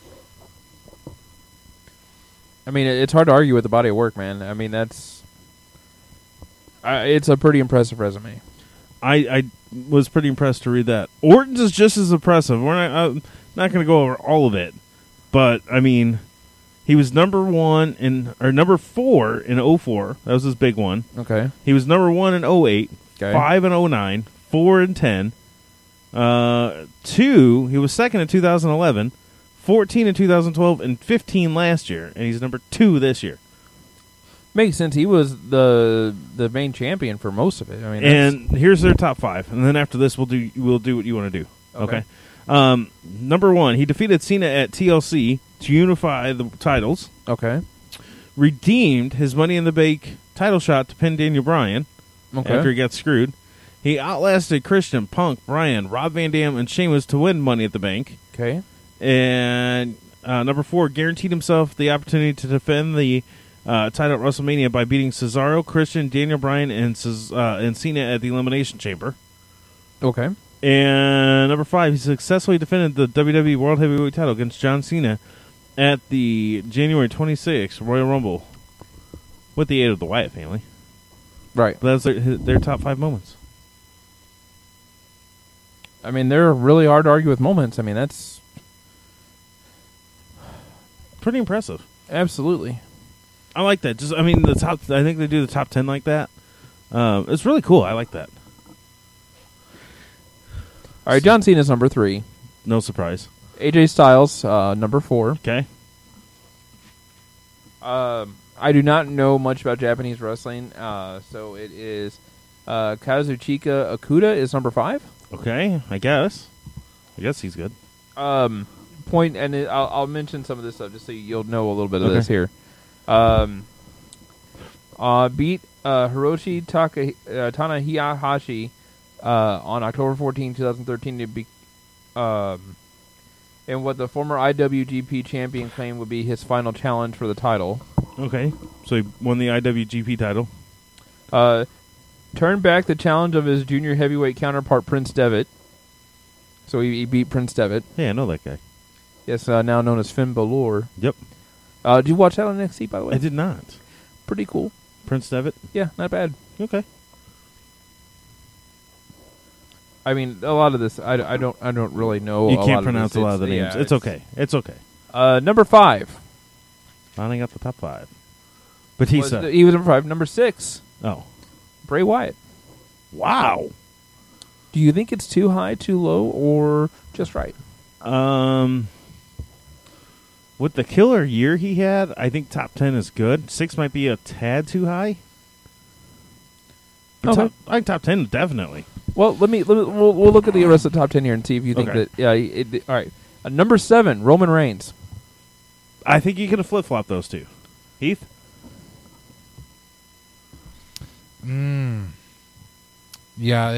I mean, it's hard to argue with the body of work, man. I mean, that's... it's a pretty impressive resume. I was pretty impressed to read that. Orton's is just as impressive. I'm not going to go over all of it, but I mean, he was number 4 in 04. That was his big one. Okay. He was number 1 in 08, Okay. 5 in 09, 4 in 10. 2, he was second in 2011, 14 in 2012, and 15 last year, and he's number 2 this year. Makes sense. He was the main champion for most of it. I mean, that's- And here's their top 5, and then after this, we'll do what you want to do. Okay. Number 1, he defeated Cena at TLC to unify the titles. okay. Redeemed his Money in the Bank title shot to pin Daniel Bryan Okay. after he got screwed. He outlasted Christian, Punk, Bryan, Rob Van Dam, and Sheamus to win Money at the Bank. Okay. And number 4, guaranteed himself the opportunity to defend the title at WrestleMania by beating Cesaro, Christian, Daniel Bryan, and Cena at the Elimination Chamber. Okay. And number 5, he successfully defended the WWE World Heavyweight title against John Cena at the January 26th Royal Rumble with the aid of the Wyatt family. Right. That's their top 5 moments. I mean, they're really hard to argue with moments. I mean, that's Pretty impressive. absolutely. I like that. I think they do the top 10 like that. It's really cool. I like that. All right, John Cena's number 3. No surprise. AJ Styles, number 4. Okay. I do not know much about Japanese wrestling, so it is Kazuchika Okuda is number 5. Okay. I guess he's good. Point, and I'll mention some of this stuff just so you'll know a little bit of Okay. this here. Beat Hiroshi Tanahashi on October 14, 2013 to be in what the former IWGP champion claimed would be his final challenge for the title. Okay. So he won the IWGP title. Turned back the challenge of his junior heavyweight counterpart Prince Devitt. So he beat Prince Devitt. Yeah, I know that guy. Yes, now known as Finn Balor. Yep. Did you watch that on NXT, by the way? I did not. Pretty cool. Prince Devitt? Yeah, not bad. Okay. I mean, a lot of this, I don't really know. You a lot can't of pronounce this. a lot of the names. Yeah, It's okay. It's okay. Number 5. Rounding out the top 5. Batista. He was number 5. Number 6, Oh. Bray Wyatt. Wow. Do you think it's too high, too low, or just right? With the killer year he had, I think top 10 is good. 6 might be a tad too high. But Okay. I think top 10 definitely. Well, we'll look at the rest of the top 10 here and see if you think Okay. that. Yeah. All right. Number 7, Roman Reigns. I think you could have flip-flopped those two. Heath? Yeah,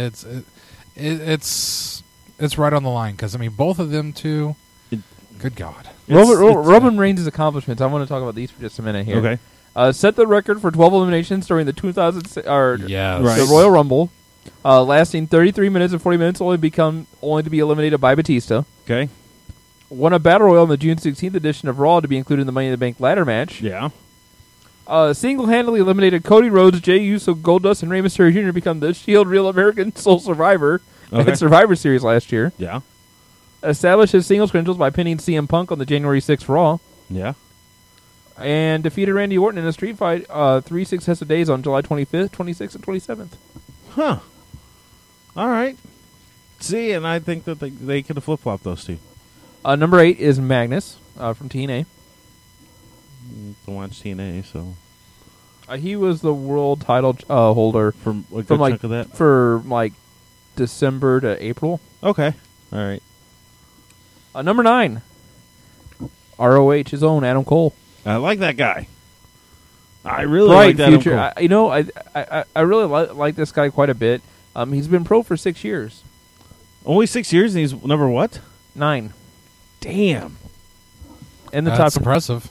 it's right on the line because I mean both of them two. Good God, Roman Reigns' accomplishments. I want to talk about these for just a minute here. Okay. Set the record for 12 eliminations during the 2000 or yes, Right. the Royal Rumble, lasting 33 minutes and 40 minutes, only to be eliminated by Batista. Okay. Won a battle royal in the June 16th edition of Raw to be included in the Money in the Bank ladder match. Yeah. Single-handedly eliminated Cody Rhodes, Jey Uso, Goldust, and Rey Mysterio Jr. to become the Shield Real American Sole Survivor Okay. at Survivor Series last year. Yeah. Established his singles credentials by pinning CM Punk on the January 6th Raw. Yeah. And defeated Randy Orton in a street fight 3 successive days on July 25th, 26th, and 27th. Huh. All right. See, and I think that they could have flip-flopped those two. Number 8 is Magnus from TNA. Don't watch TNA, so He was the world title holder for a good from chunk of that. for December to April. Okay. All right. Number 9, ROH's own Adam Cole. I like that guy. I really Bright like that. future. I really like this guy quite a bit. He's been pro for 6 years. Only 6 years, and he's number what? 9 Damn. in the that's top. impressive.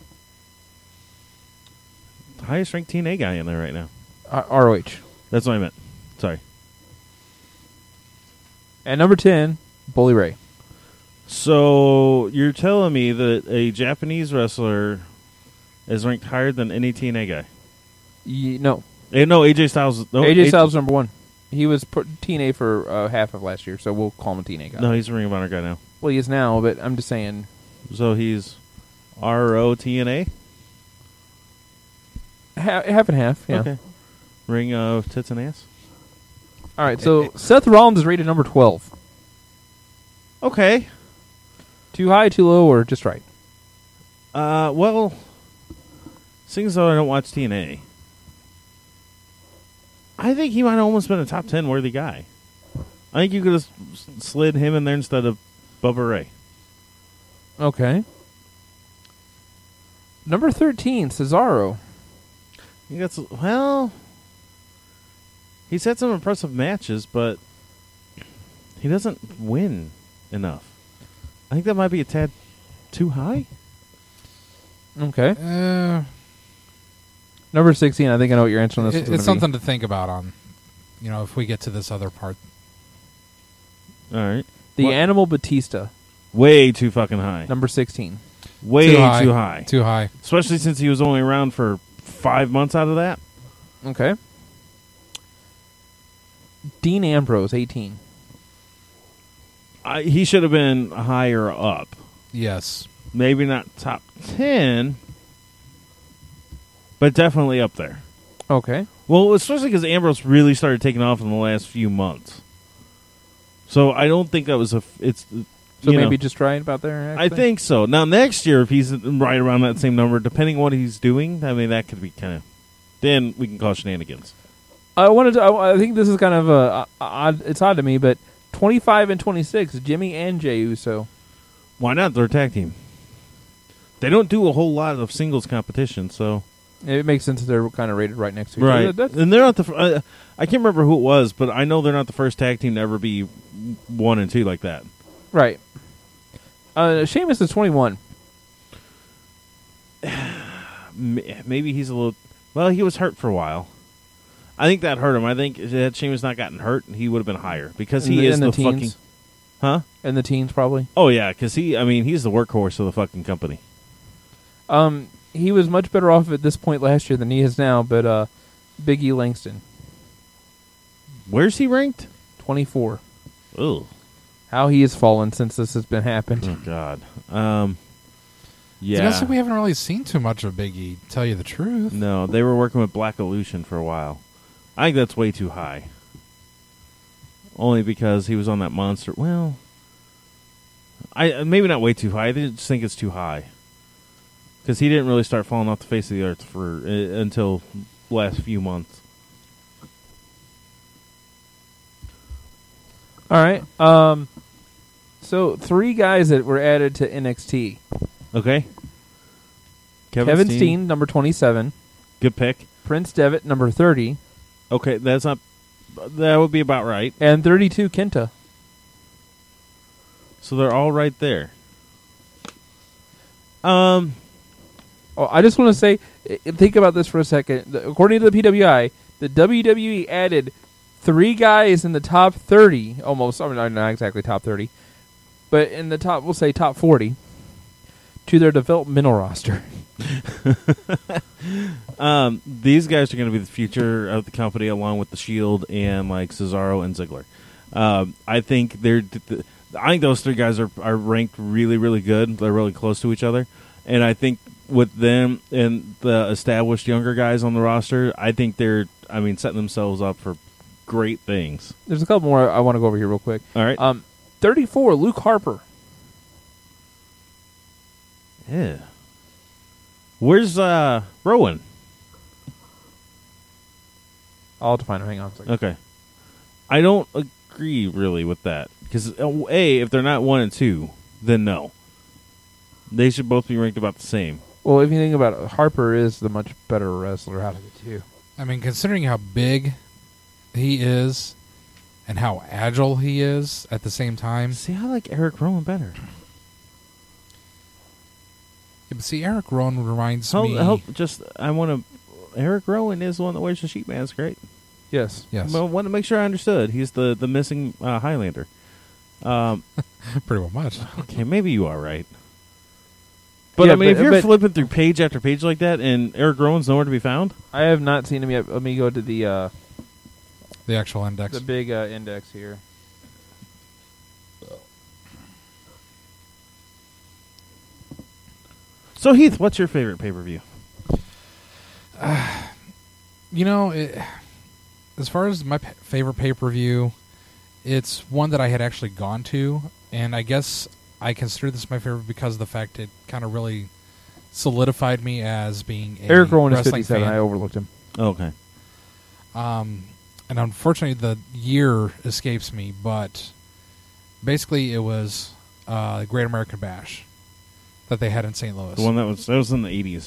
Highest ranked TNA guy in there right now. ROH. That's what I meant. Sorry. And number 10, Bully Ray. So you're telling me that a Japanese wrestler is ranked higher than any TNA guy? No, No, AJ Styles. No, AJ Styles number 1. He was TNA for half of last year, so we'll call him a TNA guy. No, he's a Ring of Honor guy now. Well, he is now, but I'm just saying. So he's ROTNA? Half and half, yeah. Okay. Ring of Tits and Ass? All right, so Seth Rollins is rated number 12. Okay. Too high, too low, or just right? Well, seeing as though I don't watch TNA, I think he might have almost been a top 10 worthy guy. I think you could have slid him in there instead of Bubba Ray. Okay. Number 13, Cesaro. I think that's, well, he's had some impressive matches, but he doesn't win enough. I think that might be a tad too high. Okay. Number 16, I think I know what your answer on this is gonna It's be. something to think about on, if we get to this other part. All right. The What? Animal Batista, Way too fucking high. number 16. Way Too high. too high. Too high. Especially since he was only around for 5 months out of that. Okay. Dean Ambrose, 18. He should have been higher up. Yes. Maybe not top 10, but definitely up there. Okay. Well, especially because Ambrose really started taking off in the last few months. So I don't think that was So you maybe know, just right about there, I actually? think so. Now, next year, if he's right around that same number, depending on what he's doing, I mean, that could be kind of... Then we can call shenanigans. I think this is kind of odd. It's odd to me, but 25 and 26, Jimmy and Jey Uso. Why not? They're a tag team. They don't do a whole lot of singles competition, so... It makes sense that they're kind of rated right next to each Right. other. That's- And they're not the... I can't remember who it was, but I know they're not the first tag team to ever be 1 and 2 like that. right. Sheamus is 21. Maybe he's a little... Well, he was hurt for a while. I think that hurt him. I think had Sheamus not gotten hurt, he would have been higher. Because he is in the teens. fucking... Huh? In the teens, probably. Oh, yeah, because he's the workhorse of the fucking company. He was much better off at this point last year than he is now, but Big E Langston, Where's he ranked? 24. Ugh. How he has fallen since this has been happened. Oh, God. I was Yeah. gonna say we haven't really seen too much of Big E, to tell you the truth. No, they were working with Black Illusion for a while. I think that's way too high. Only because he was on that monster. Well, maybe not way too high. I just think it's too high. Because he didn't really start falling off the face of the earth until last few months. All right. So 3 guys that were added to NXT. Okay. Kevin Steen, number 27. Good pick. Prince Devitt, number 30. Okay, that's not... That would be about right. And 32, Kenta. So they're all right there. Oh, I just want to say, think about this for a second. According to the PWI, the WWE added 3 guys in the top 30, almost, I mean, not exactly top 30, but in the top, we'll say top 40, to their developmental roster. These guys are going to be the future of the company, along with the Shield and like Cesaro and Ziggler. I think I think those 3 guys are ranked really, really good. They're really close to each other, and I think with them and the established younger guys on the roster, I think they're setting themselves up for great things. There's a couple more I want to go over here real quick. All right. 34, Luke Harper. Yeah. Where's Rowan? I'll have to find him. Hang on a second. Okay. I don't agree really with that. Because, if they're not 1 and 2, then no. They should both be ranked about the same. Well, if you think about it, Harper is the much better wrestler out of the 2. I mean, considering how big he is and how agile he is at the same time. See, I like Eric Rowan better. Yeah, but see, Eric Rowan reminds me... Eric Rowan is the one that wears the sheep mask, right? Yes. Yes, I want to make sure I understood. He's the missing Highlander. pretty well much. Okay, maybe you are right. But, Yeah, if you're but- flipping through page after page like that and Eric Rowan's nowhere to be found... I have not seen him yet. Let me go to the The actual index. big index here. So, Heath, what's your favorite pay-per-view? As far as my favorite pay-per-view, it's one that I had actually gone to, and I guess I consider this my favorite because of the fact it kind of really solidified me as being a Eric Rowan is wrestling 57. fan. I overlooked him. Okay. And unfortunately, the year escapes me, but basically it was Great American Bash that they had in St. Louis. The one that was in the 80s.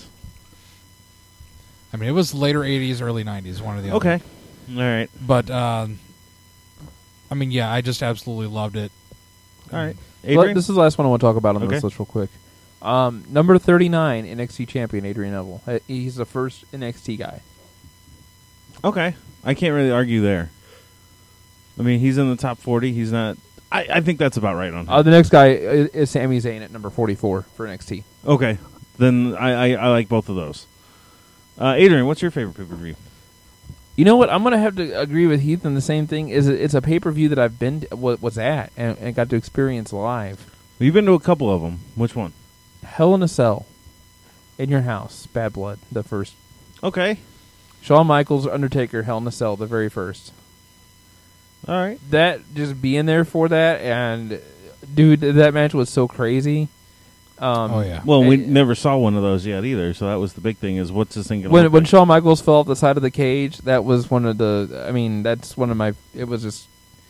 I mean, it was later 80s, early 90s, one or the other. Okay. All right. But, I mean, yeah, I just absolutely loved it. All right. But Adrian? this is the last one I want to talk about on Okay. this list real quick. Number 39 NXT champion Adrian Neville. He's the first NXT guy. Okay. I can't really argue there. I mean, he's in the top 40. He's not... I think that's about right on him. The next guy is Sami Zayn at number 44 for NXT. Okay. Then I like both of those. Adrian, what's your favorite pay-per-view? You know what? I'm going to have to agree with Heath on the same thing. It's a pay-per-view that I've been was at and got to experience live. You've been to a couple of them. Which one? Hell in a Cell. In Your House. Bad Blood. The first. Okay. Shawn Michaels, Undertaker, Hell in a Cell. The very first. All right. That, just being there for that, and, dude, that match was so crazy. Oh, yeah. Well, we I- never saw one of those yet either, so that was the big thing, is what's this thing going to look When like? Shawn Michaels fell off the side of the cage, that was one of the... I mean, that's one of my... It was just...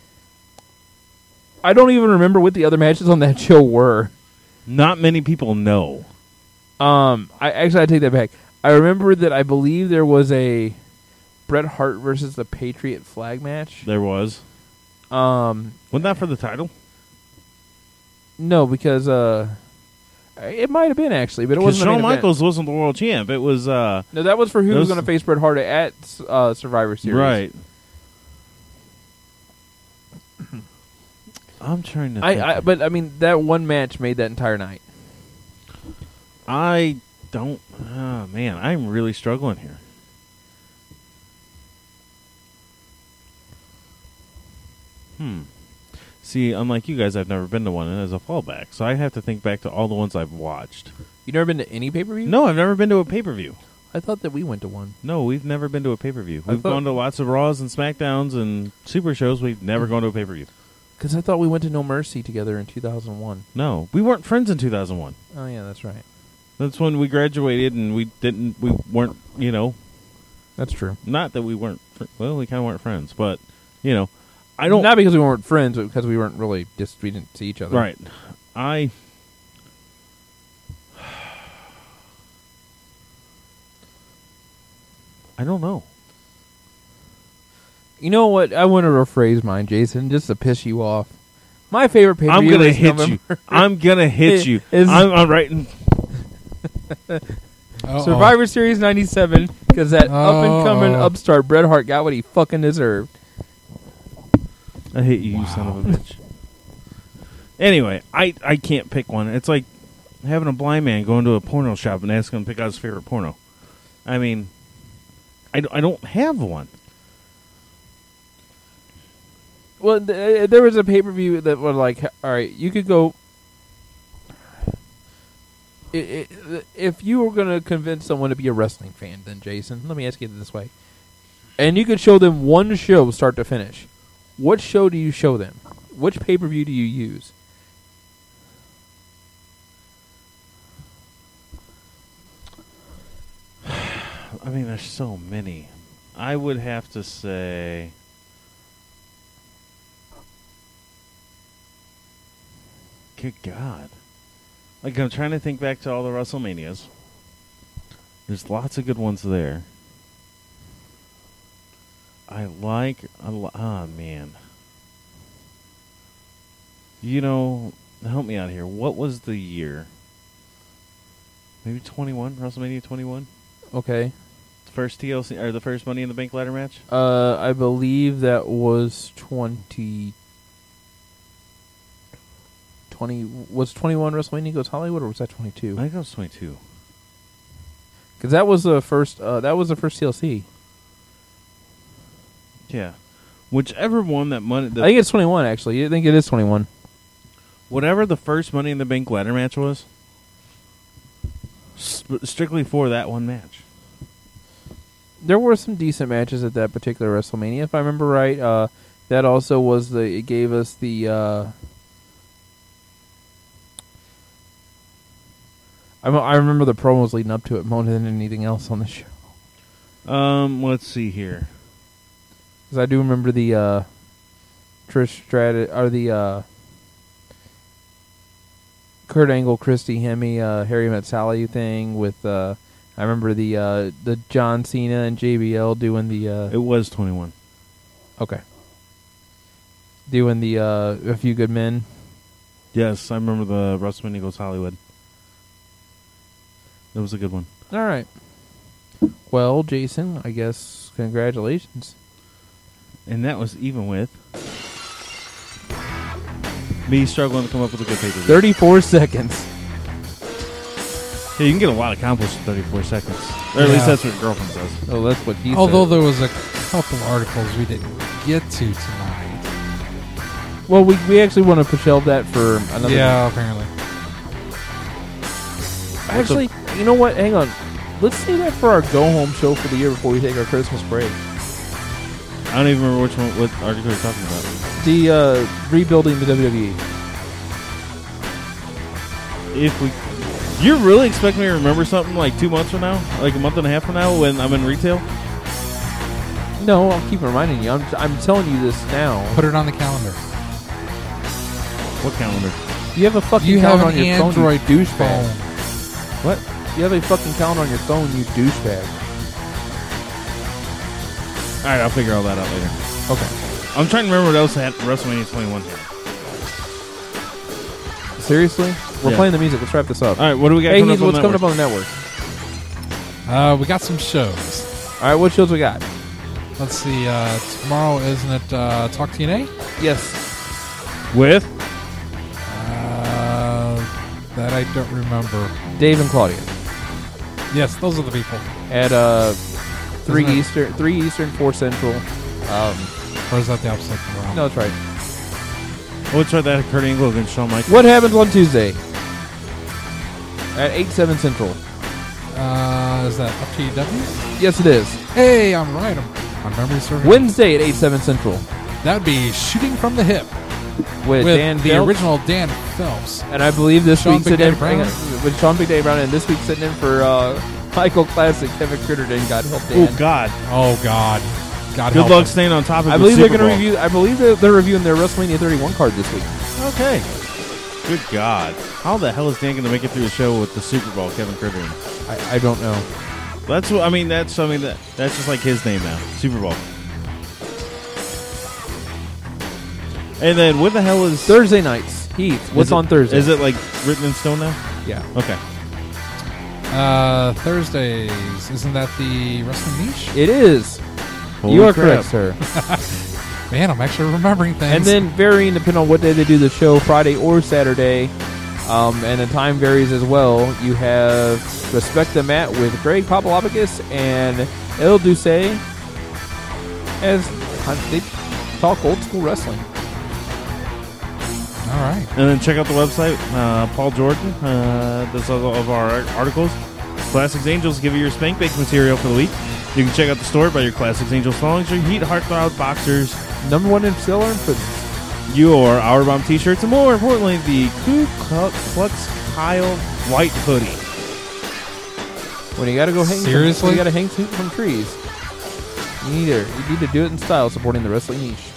I don't even remember what the other matches on that show were. Not many people know. I take that back. I remember that I believe there was a Bret Hart versus the Patriot flag match. There was. Um, Wasn't that for the title? no, because it might have been actually, but it Because wasn't. the Shawn main event. Michaels wasn't the world champ. It was... No, that was for who was those- going to face Bret Hart at Survivor Series. Right. I'm trying to think. But I mean, that one match made that entire night. I don't... Oh, man, I'm really struggling here. See, unlike you guys, I've never been to one as a fallback, so I have to think back to all the ones I've watched. You never been to any pay per view? No, I've never been to a pay-per-view. I thought that we went to one. No, we've never been to a pay-per-view. I We've thought- gone to lots of Raws and SmackDowns and Super shows. We've never gone to a pay-per-view. Because I thought we went to No Mercy together in 2001. No, we weren't friends in 2001. Oh yeah, that's right. That's when we graduated, and we weren't, That's true. not that we weren't, well, we kind of weren't friends, but, I don't, Not because we weren't friends, but because we weren't really we didn't see each other. right. I don't know. You know what? I want to rephrase mine, Jason, just to piss you off. My favorite pay per I'm view gonna is hit November. you. I'm gonna hit you. Is- I'm writing. Uh-oh. Survivor Series '97, because that up and coming Oh. upstart Bret Hart got what he fucking deserved. I hate you, you son of a bitch. Anyway, I can't pick one. It's like having a blind man go into a porno shop and asking him to pick out his favorite porno. I mean, I don't have one. Well, there was a pay per view that was like, all right, you could go. If you were going to convince someone to be a wrestling fan, then Jason, let me ask you this way, and you could show them one show start to finish, what show do you show them? Which pay per view do you use? I mean, there's so many. I would have to say... Good God. Like, I'm trying to think back to all the WrestleManias. There's lots of good ones there. Oh, man. Help me out here. What was the year? Maybe 21? WrestleMania 21? Okay. The first TLC, or the first Money in the Bank ladder match? I believe that was 20. Was 21 WrestleMania Goes Hollywood, or was that 22? I think that was 22. Because that was the first. That was the first TLC. Yeah. Whichever one that money... I think it's 21. Actually, I think it is 21. Whatever the first Money in the Bank ladder match was, strictly for that one match. There were some decent matches at that particular WrestleMania, if I remember right. That also was it gave us the I remember the promos leading up to it more than anything else on the show. Let's see here. Because I do remember the Trish Stratus or the Kurt Angle, Christy Hemme, Harry Met Sally thing with. I remember the John Cena and JBL doing the. It was 21. Okay. Doing the A Few Good Men. Yes, I remember the WrestleMania Goes Hollywood. That was a good one. All right. Well, Jason, I guess congratulations. And that was even with me struggling to come up with a good pay-per-view. 34 seconds. Yeah, you can get a lot accomplished in 34 seconds. Or at least that's what your girlfriend says. Oh, that's what he Although said. there was a couple articles we didn't get to tonight. Well, we actually want to shelve that for another. Yeah, apparently. Actually, you know what? Hang on. Let's save that for our go-home show for the year before we take our Christmas break. I don't even remember what article you're talking about. The rebuilding the WWE. If we... You're really expecting me to remember something like 2 months from now? Like a month and a half from now when I'm in retail? No, I'll keep reminding you. I'm telling you this now. Put it on the calendar. What calendar? You have a fucking You have calendar an on your Android phone, you douchebag. phone. What? You have a fucking calendar on your phone, you douchebag. All right, I'll figure all that out later. Okay. I'm trying to remember what else had WrestleMania 21 had. Seriously? We're Yeah. playing the music. Let's wrap this up. All right, what do we got Hey, coming Heath, up on what's the coming up network? on the network? We got some shows. All right, what shows we got? Let's see. Tomorrow, isn't it Talk TNA? Yes. With? That I don't remember. Dave and Claudia. Yes, those are the people. At 3 Isn't it- Eastern, 3 Eastern, 4 Central. Or is that the opposite around? No, that's right. Oh, let's try that Kurt Angle against Shawn Michaels. What happens on Tuesday? At 8, 7 Central. Is that up to EW? Yes, it is. Hey, I'm right. My memory's serving. Wednesday at 8, 7 Central. That would be Shooting from the Hip With with Dan the Phelps. original Dan Phelps. And I believe this Sean week Big sitting in Daddy Brown. with Sean Big Daddy Brown, and this week sitting in for Michael Classic, Kevin Crittenden. God help Dan. Oh, God. Oh, God. God Good help luck him. staying on topic I with believe they're Super going to Bowl. review. I believe they're reviewing their WrestleMania 31 card this week. Okay. Good God. How the hell is Dan going to make it through the show with the Super Bowl, Kevin Crittenden? I don't know. That's what I mean. That's just like his name now, Super Bowl. And then what the hell is Thursday nights. Heath, what's is it- on Thursday? Is it like written in stone now? Yeah. Okay. Thursdays. Isn't that the Wrestling Niche? It is. Holy You are crap. correct, sir. Man, I'm actually remembering things. And then varying depending on what day they do the show, Friday or Saturday, and the time varies as well. You have Respect the Mat with Greg Papalopoulos and El Duce as they talk old school wrestling. All right. And then check out the website. Paul Jordan does all of our articles. Classics Angels give you your spank bank material for the week. You can check out the store, buy your Classics Angels songs, your Heat Heartthrob boxers, Number one in seller in prison. your Hour Bomb t-shirts, and more importantly, the Ku Klux Kyle white hoodie. When you gotta go hang, Seriously? when you gotta hang from trees. You need to do it in style, supporting the wrestling niche.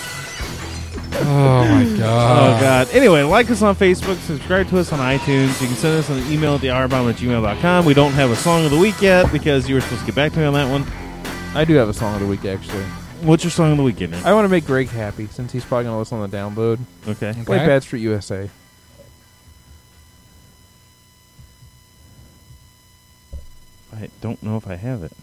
Oh, my God. Oh, God. Anyway, like us on Facebook, subscribe to us on iTunes. You can send us an email at thehourbomb@gmail.com. We don't have a song of the week yet because you were supposed to get back to me on that one. I do have a song of the week actually. What's your song of the week, Nick? I want to make Greg happy since he's probably gonna listen on the download. Okay. Play Bad Street USA. I don't know if I have it.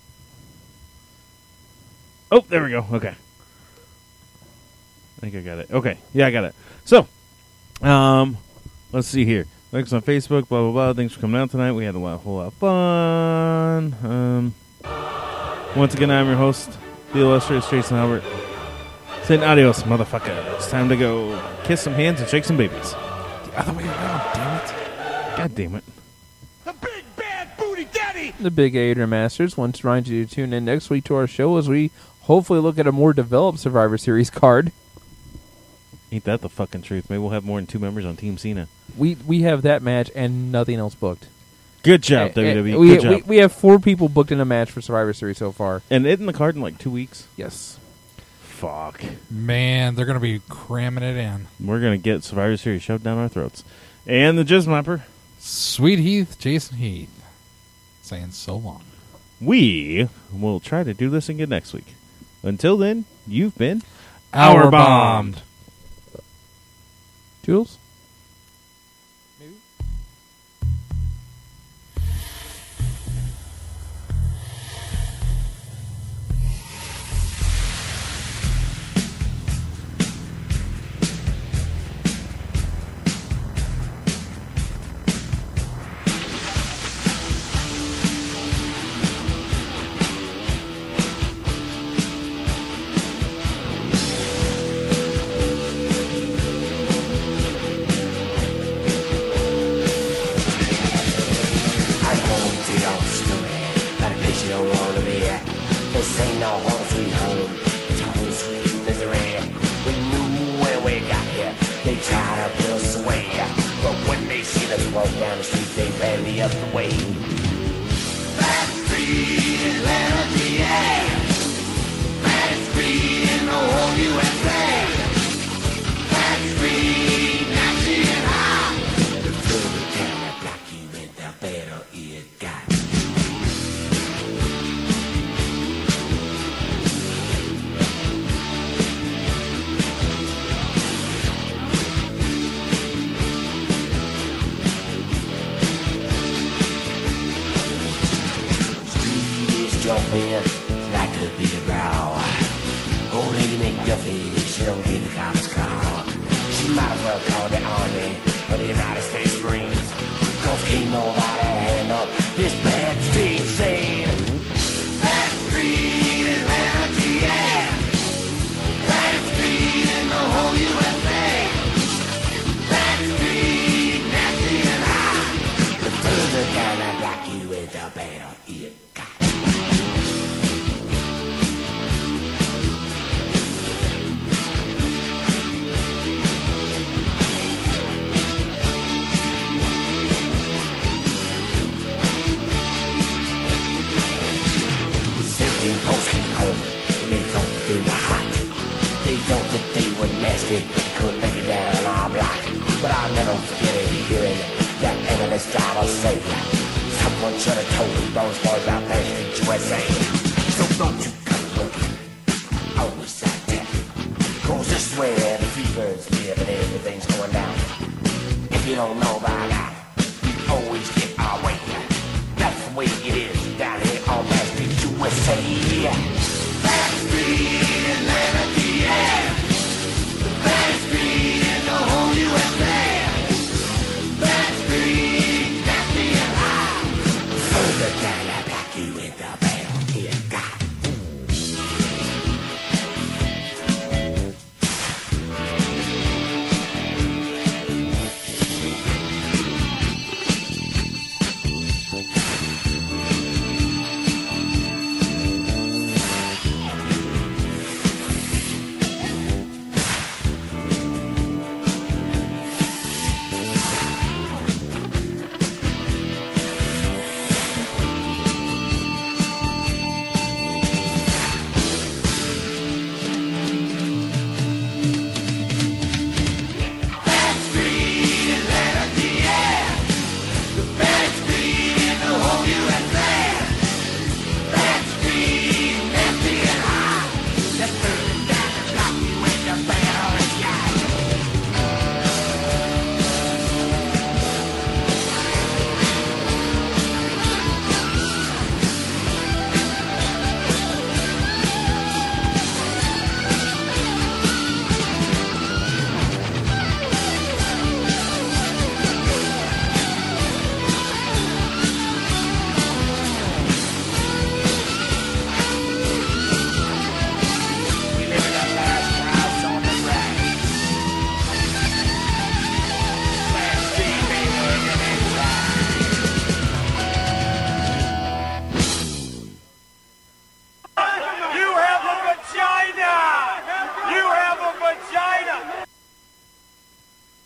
Oh, there we go. Okay. I think I got it. Okay. Yeah, I got it. So, let's see here. Like us on Facebook, blah, blah, blah. Thanks for coming out tonight. We had a whole lot of fun. Once again, I'm your host, the illustrious Jason Albert. Saying adios, motherfucker. It's time to go kiss some hands and shake some babies. The other way around, damn it. God damn it. The big bad booty daddy! The Big Adrian Masters wants to remind you to tune in next week to our show as we hopefully look at a more developed Survivor Series card. Ain't that the fucking truth? Maybe we'll have more than 2 members on Team Cena. We have that match and nothing else booked. Good job, WWE. We, Good job. we have 4 people booked in a match for Survivor Series so far. And it in the card in like 2 weeks? Yes. Fuck. Man, they're going to be cramming it in. We're going to get Survivor Series shoved down our throats. And the Jizz Mapper. Sweet Heath, Jason Heath. Saying so long. We will try to do this again next week. Until then, you've been Hour bombed. Jules? I'm going to your story, but a place you don't want to be at. This ain't no home sweet home, it's home sweet misery. We knew when we got here, they try to put us away. But when they see us walk down the street, they ran the other way. Back Street, Atlanta, PA. Back Street in the whole USA. Back Street, nasty and hot. The further down that block you went, the better it got. Street is jumping like a big row. Old lady McDuffie, she don't get the cops call. She might as well call the army or the United States Marines. Cause ain't nobody hand up this bad street scene. Bad street Atlanta, PA. Bad street in the whole USA. Bad street, nasty and hot. The further down I block you with, the better it got. Sitting posting home, they thought they were hot. They thought that they were nasty, couldn't make it down our block. But I'll never forget it, hearing that endless driver say, someone should have told those boys about that street USA. So don't you come looking, always like that. Cause this is where the free birds live and everything's going down. If you don't know by now, we always get our way. That's the way it is down here on that street USA.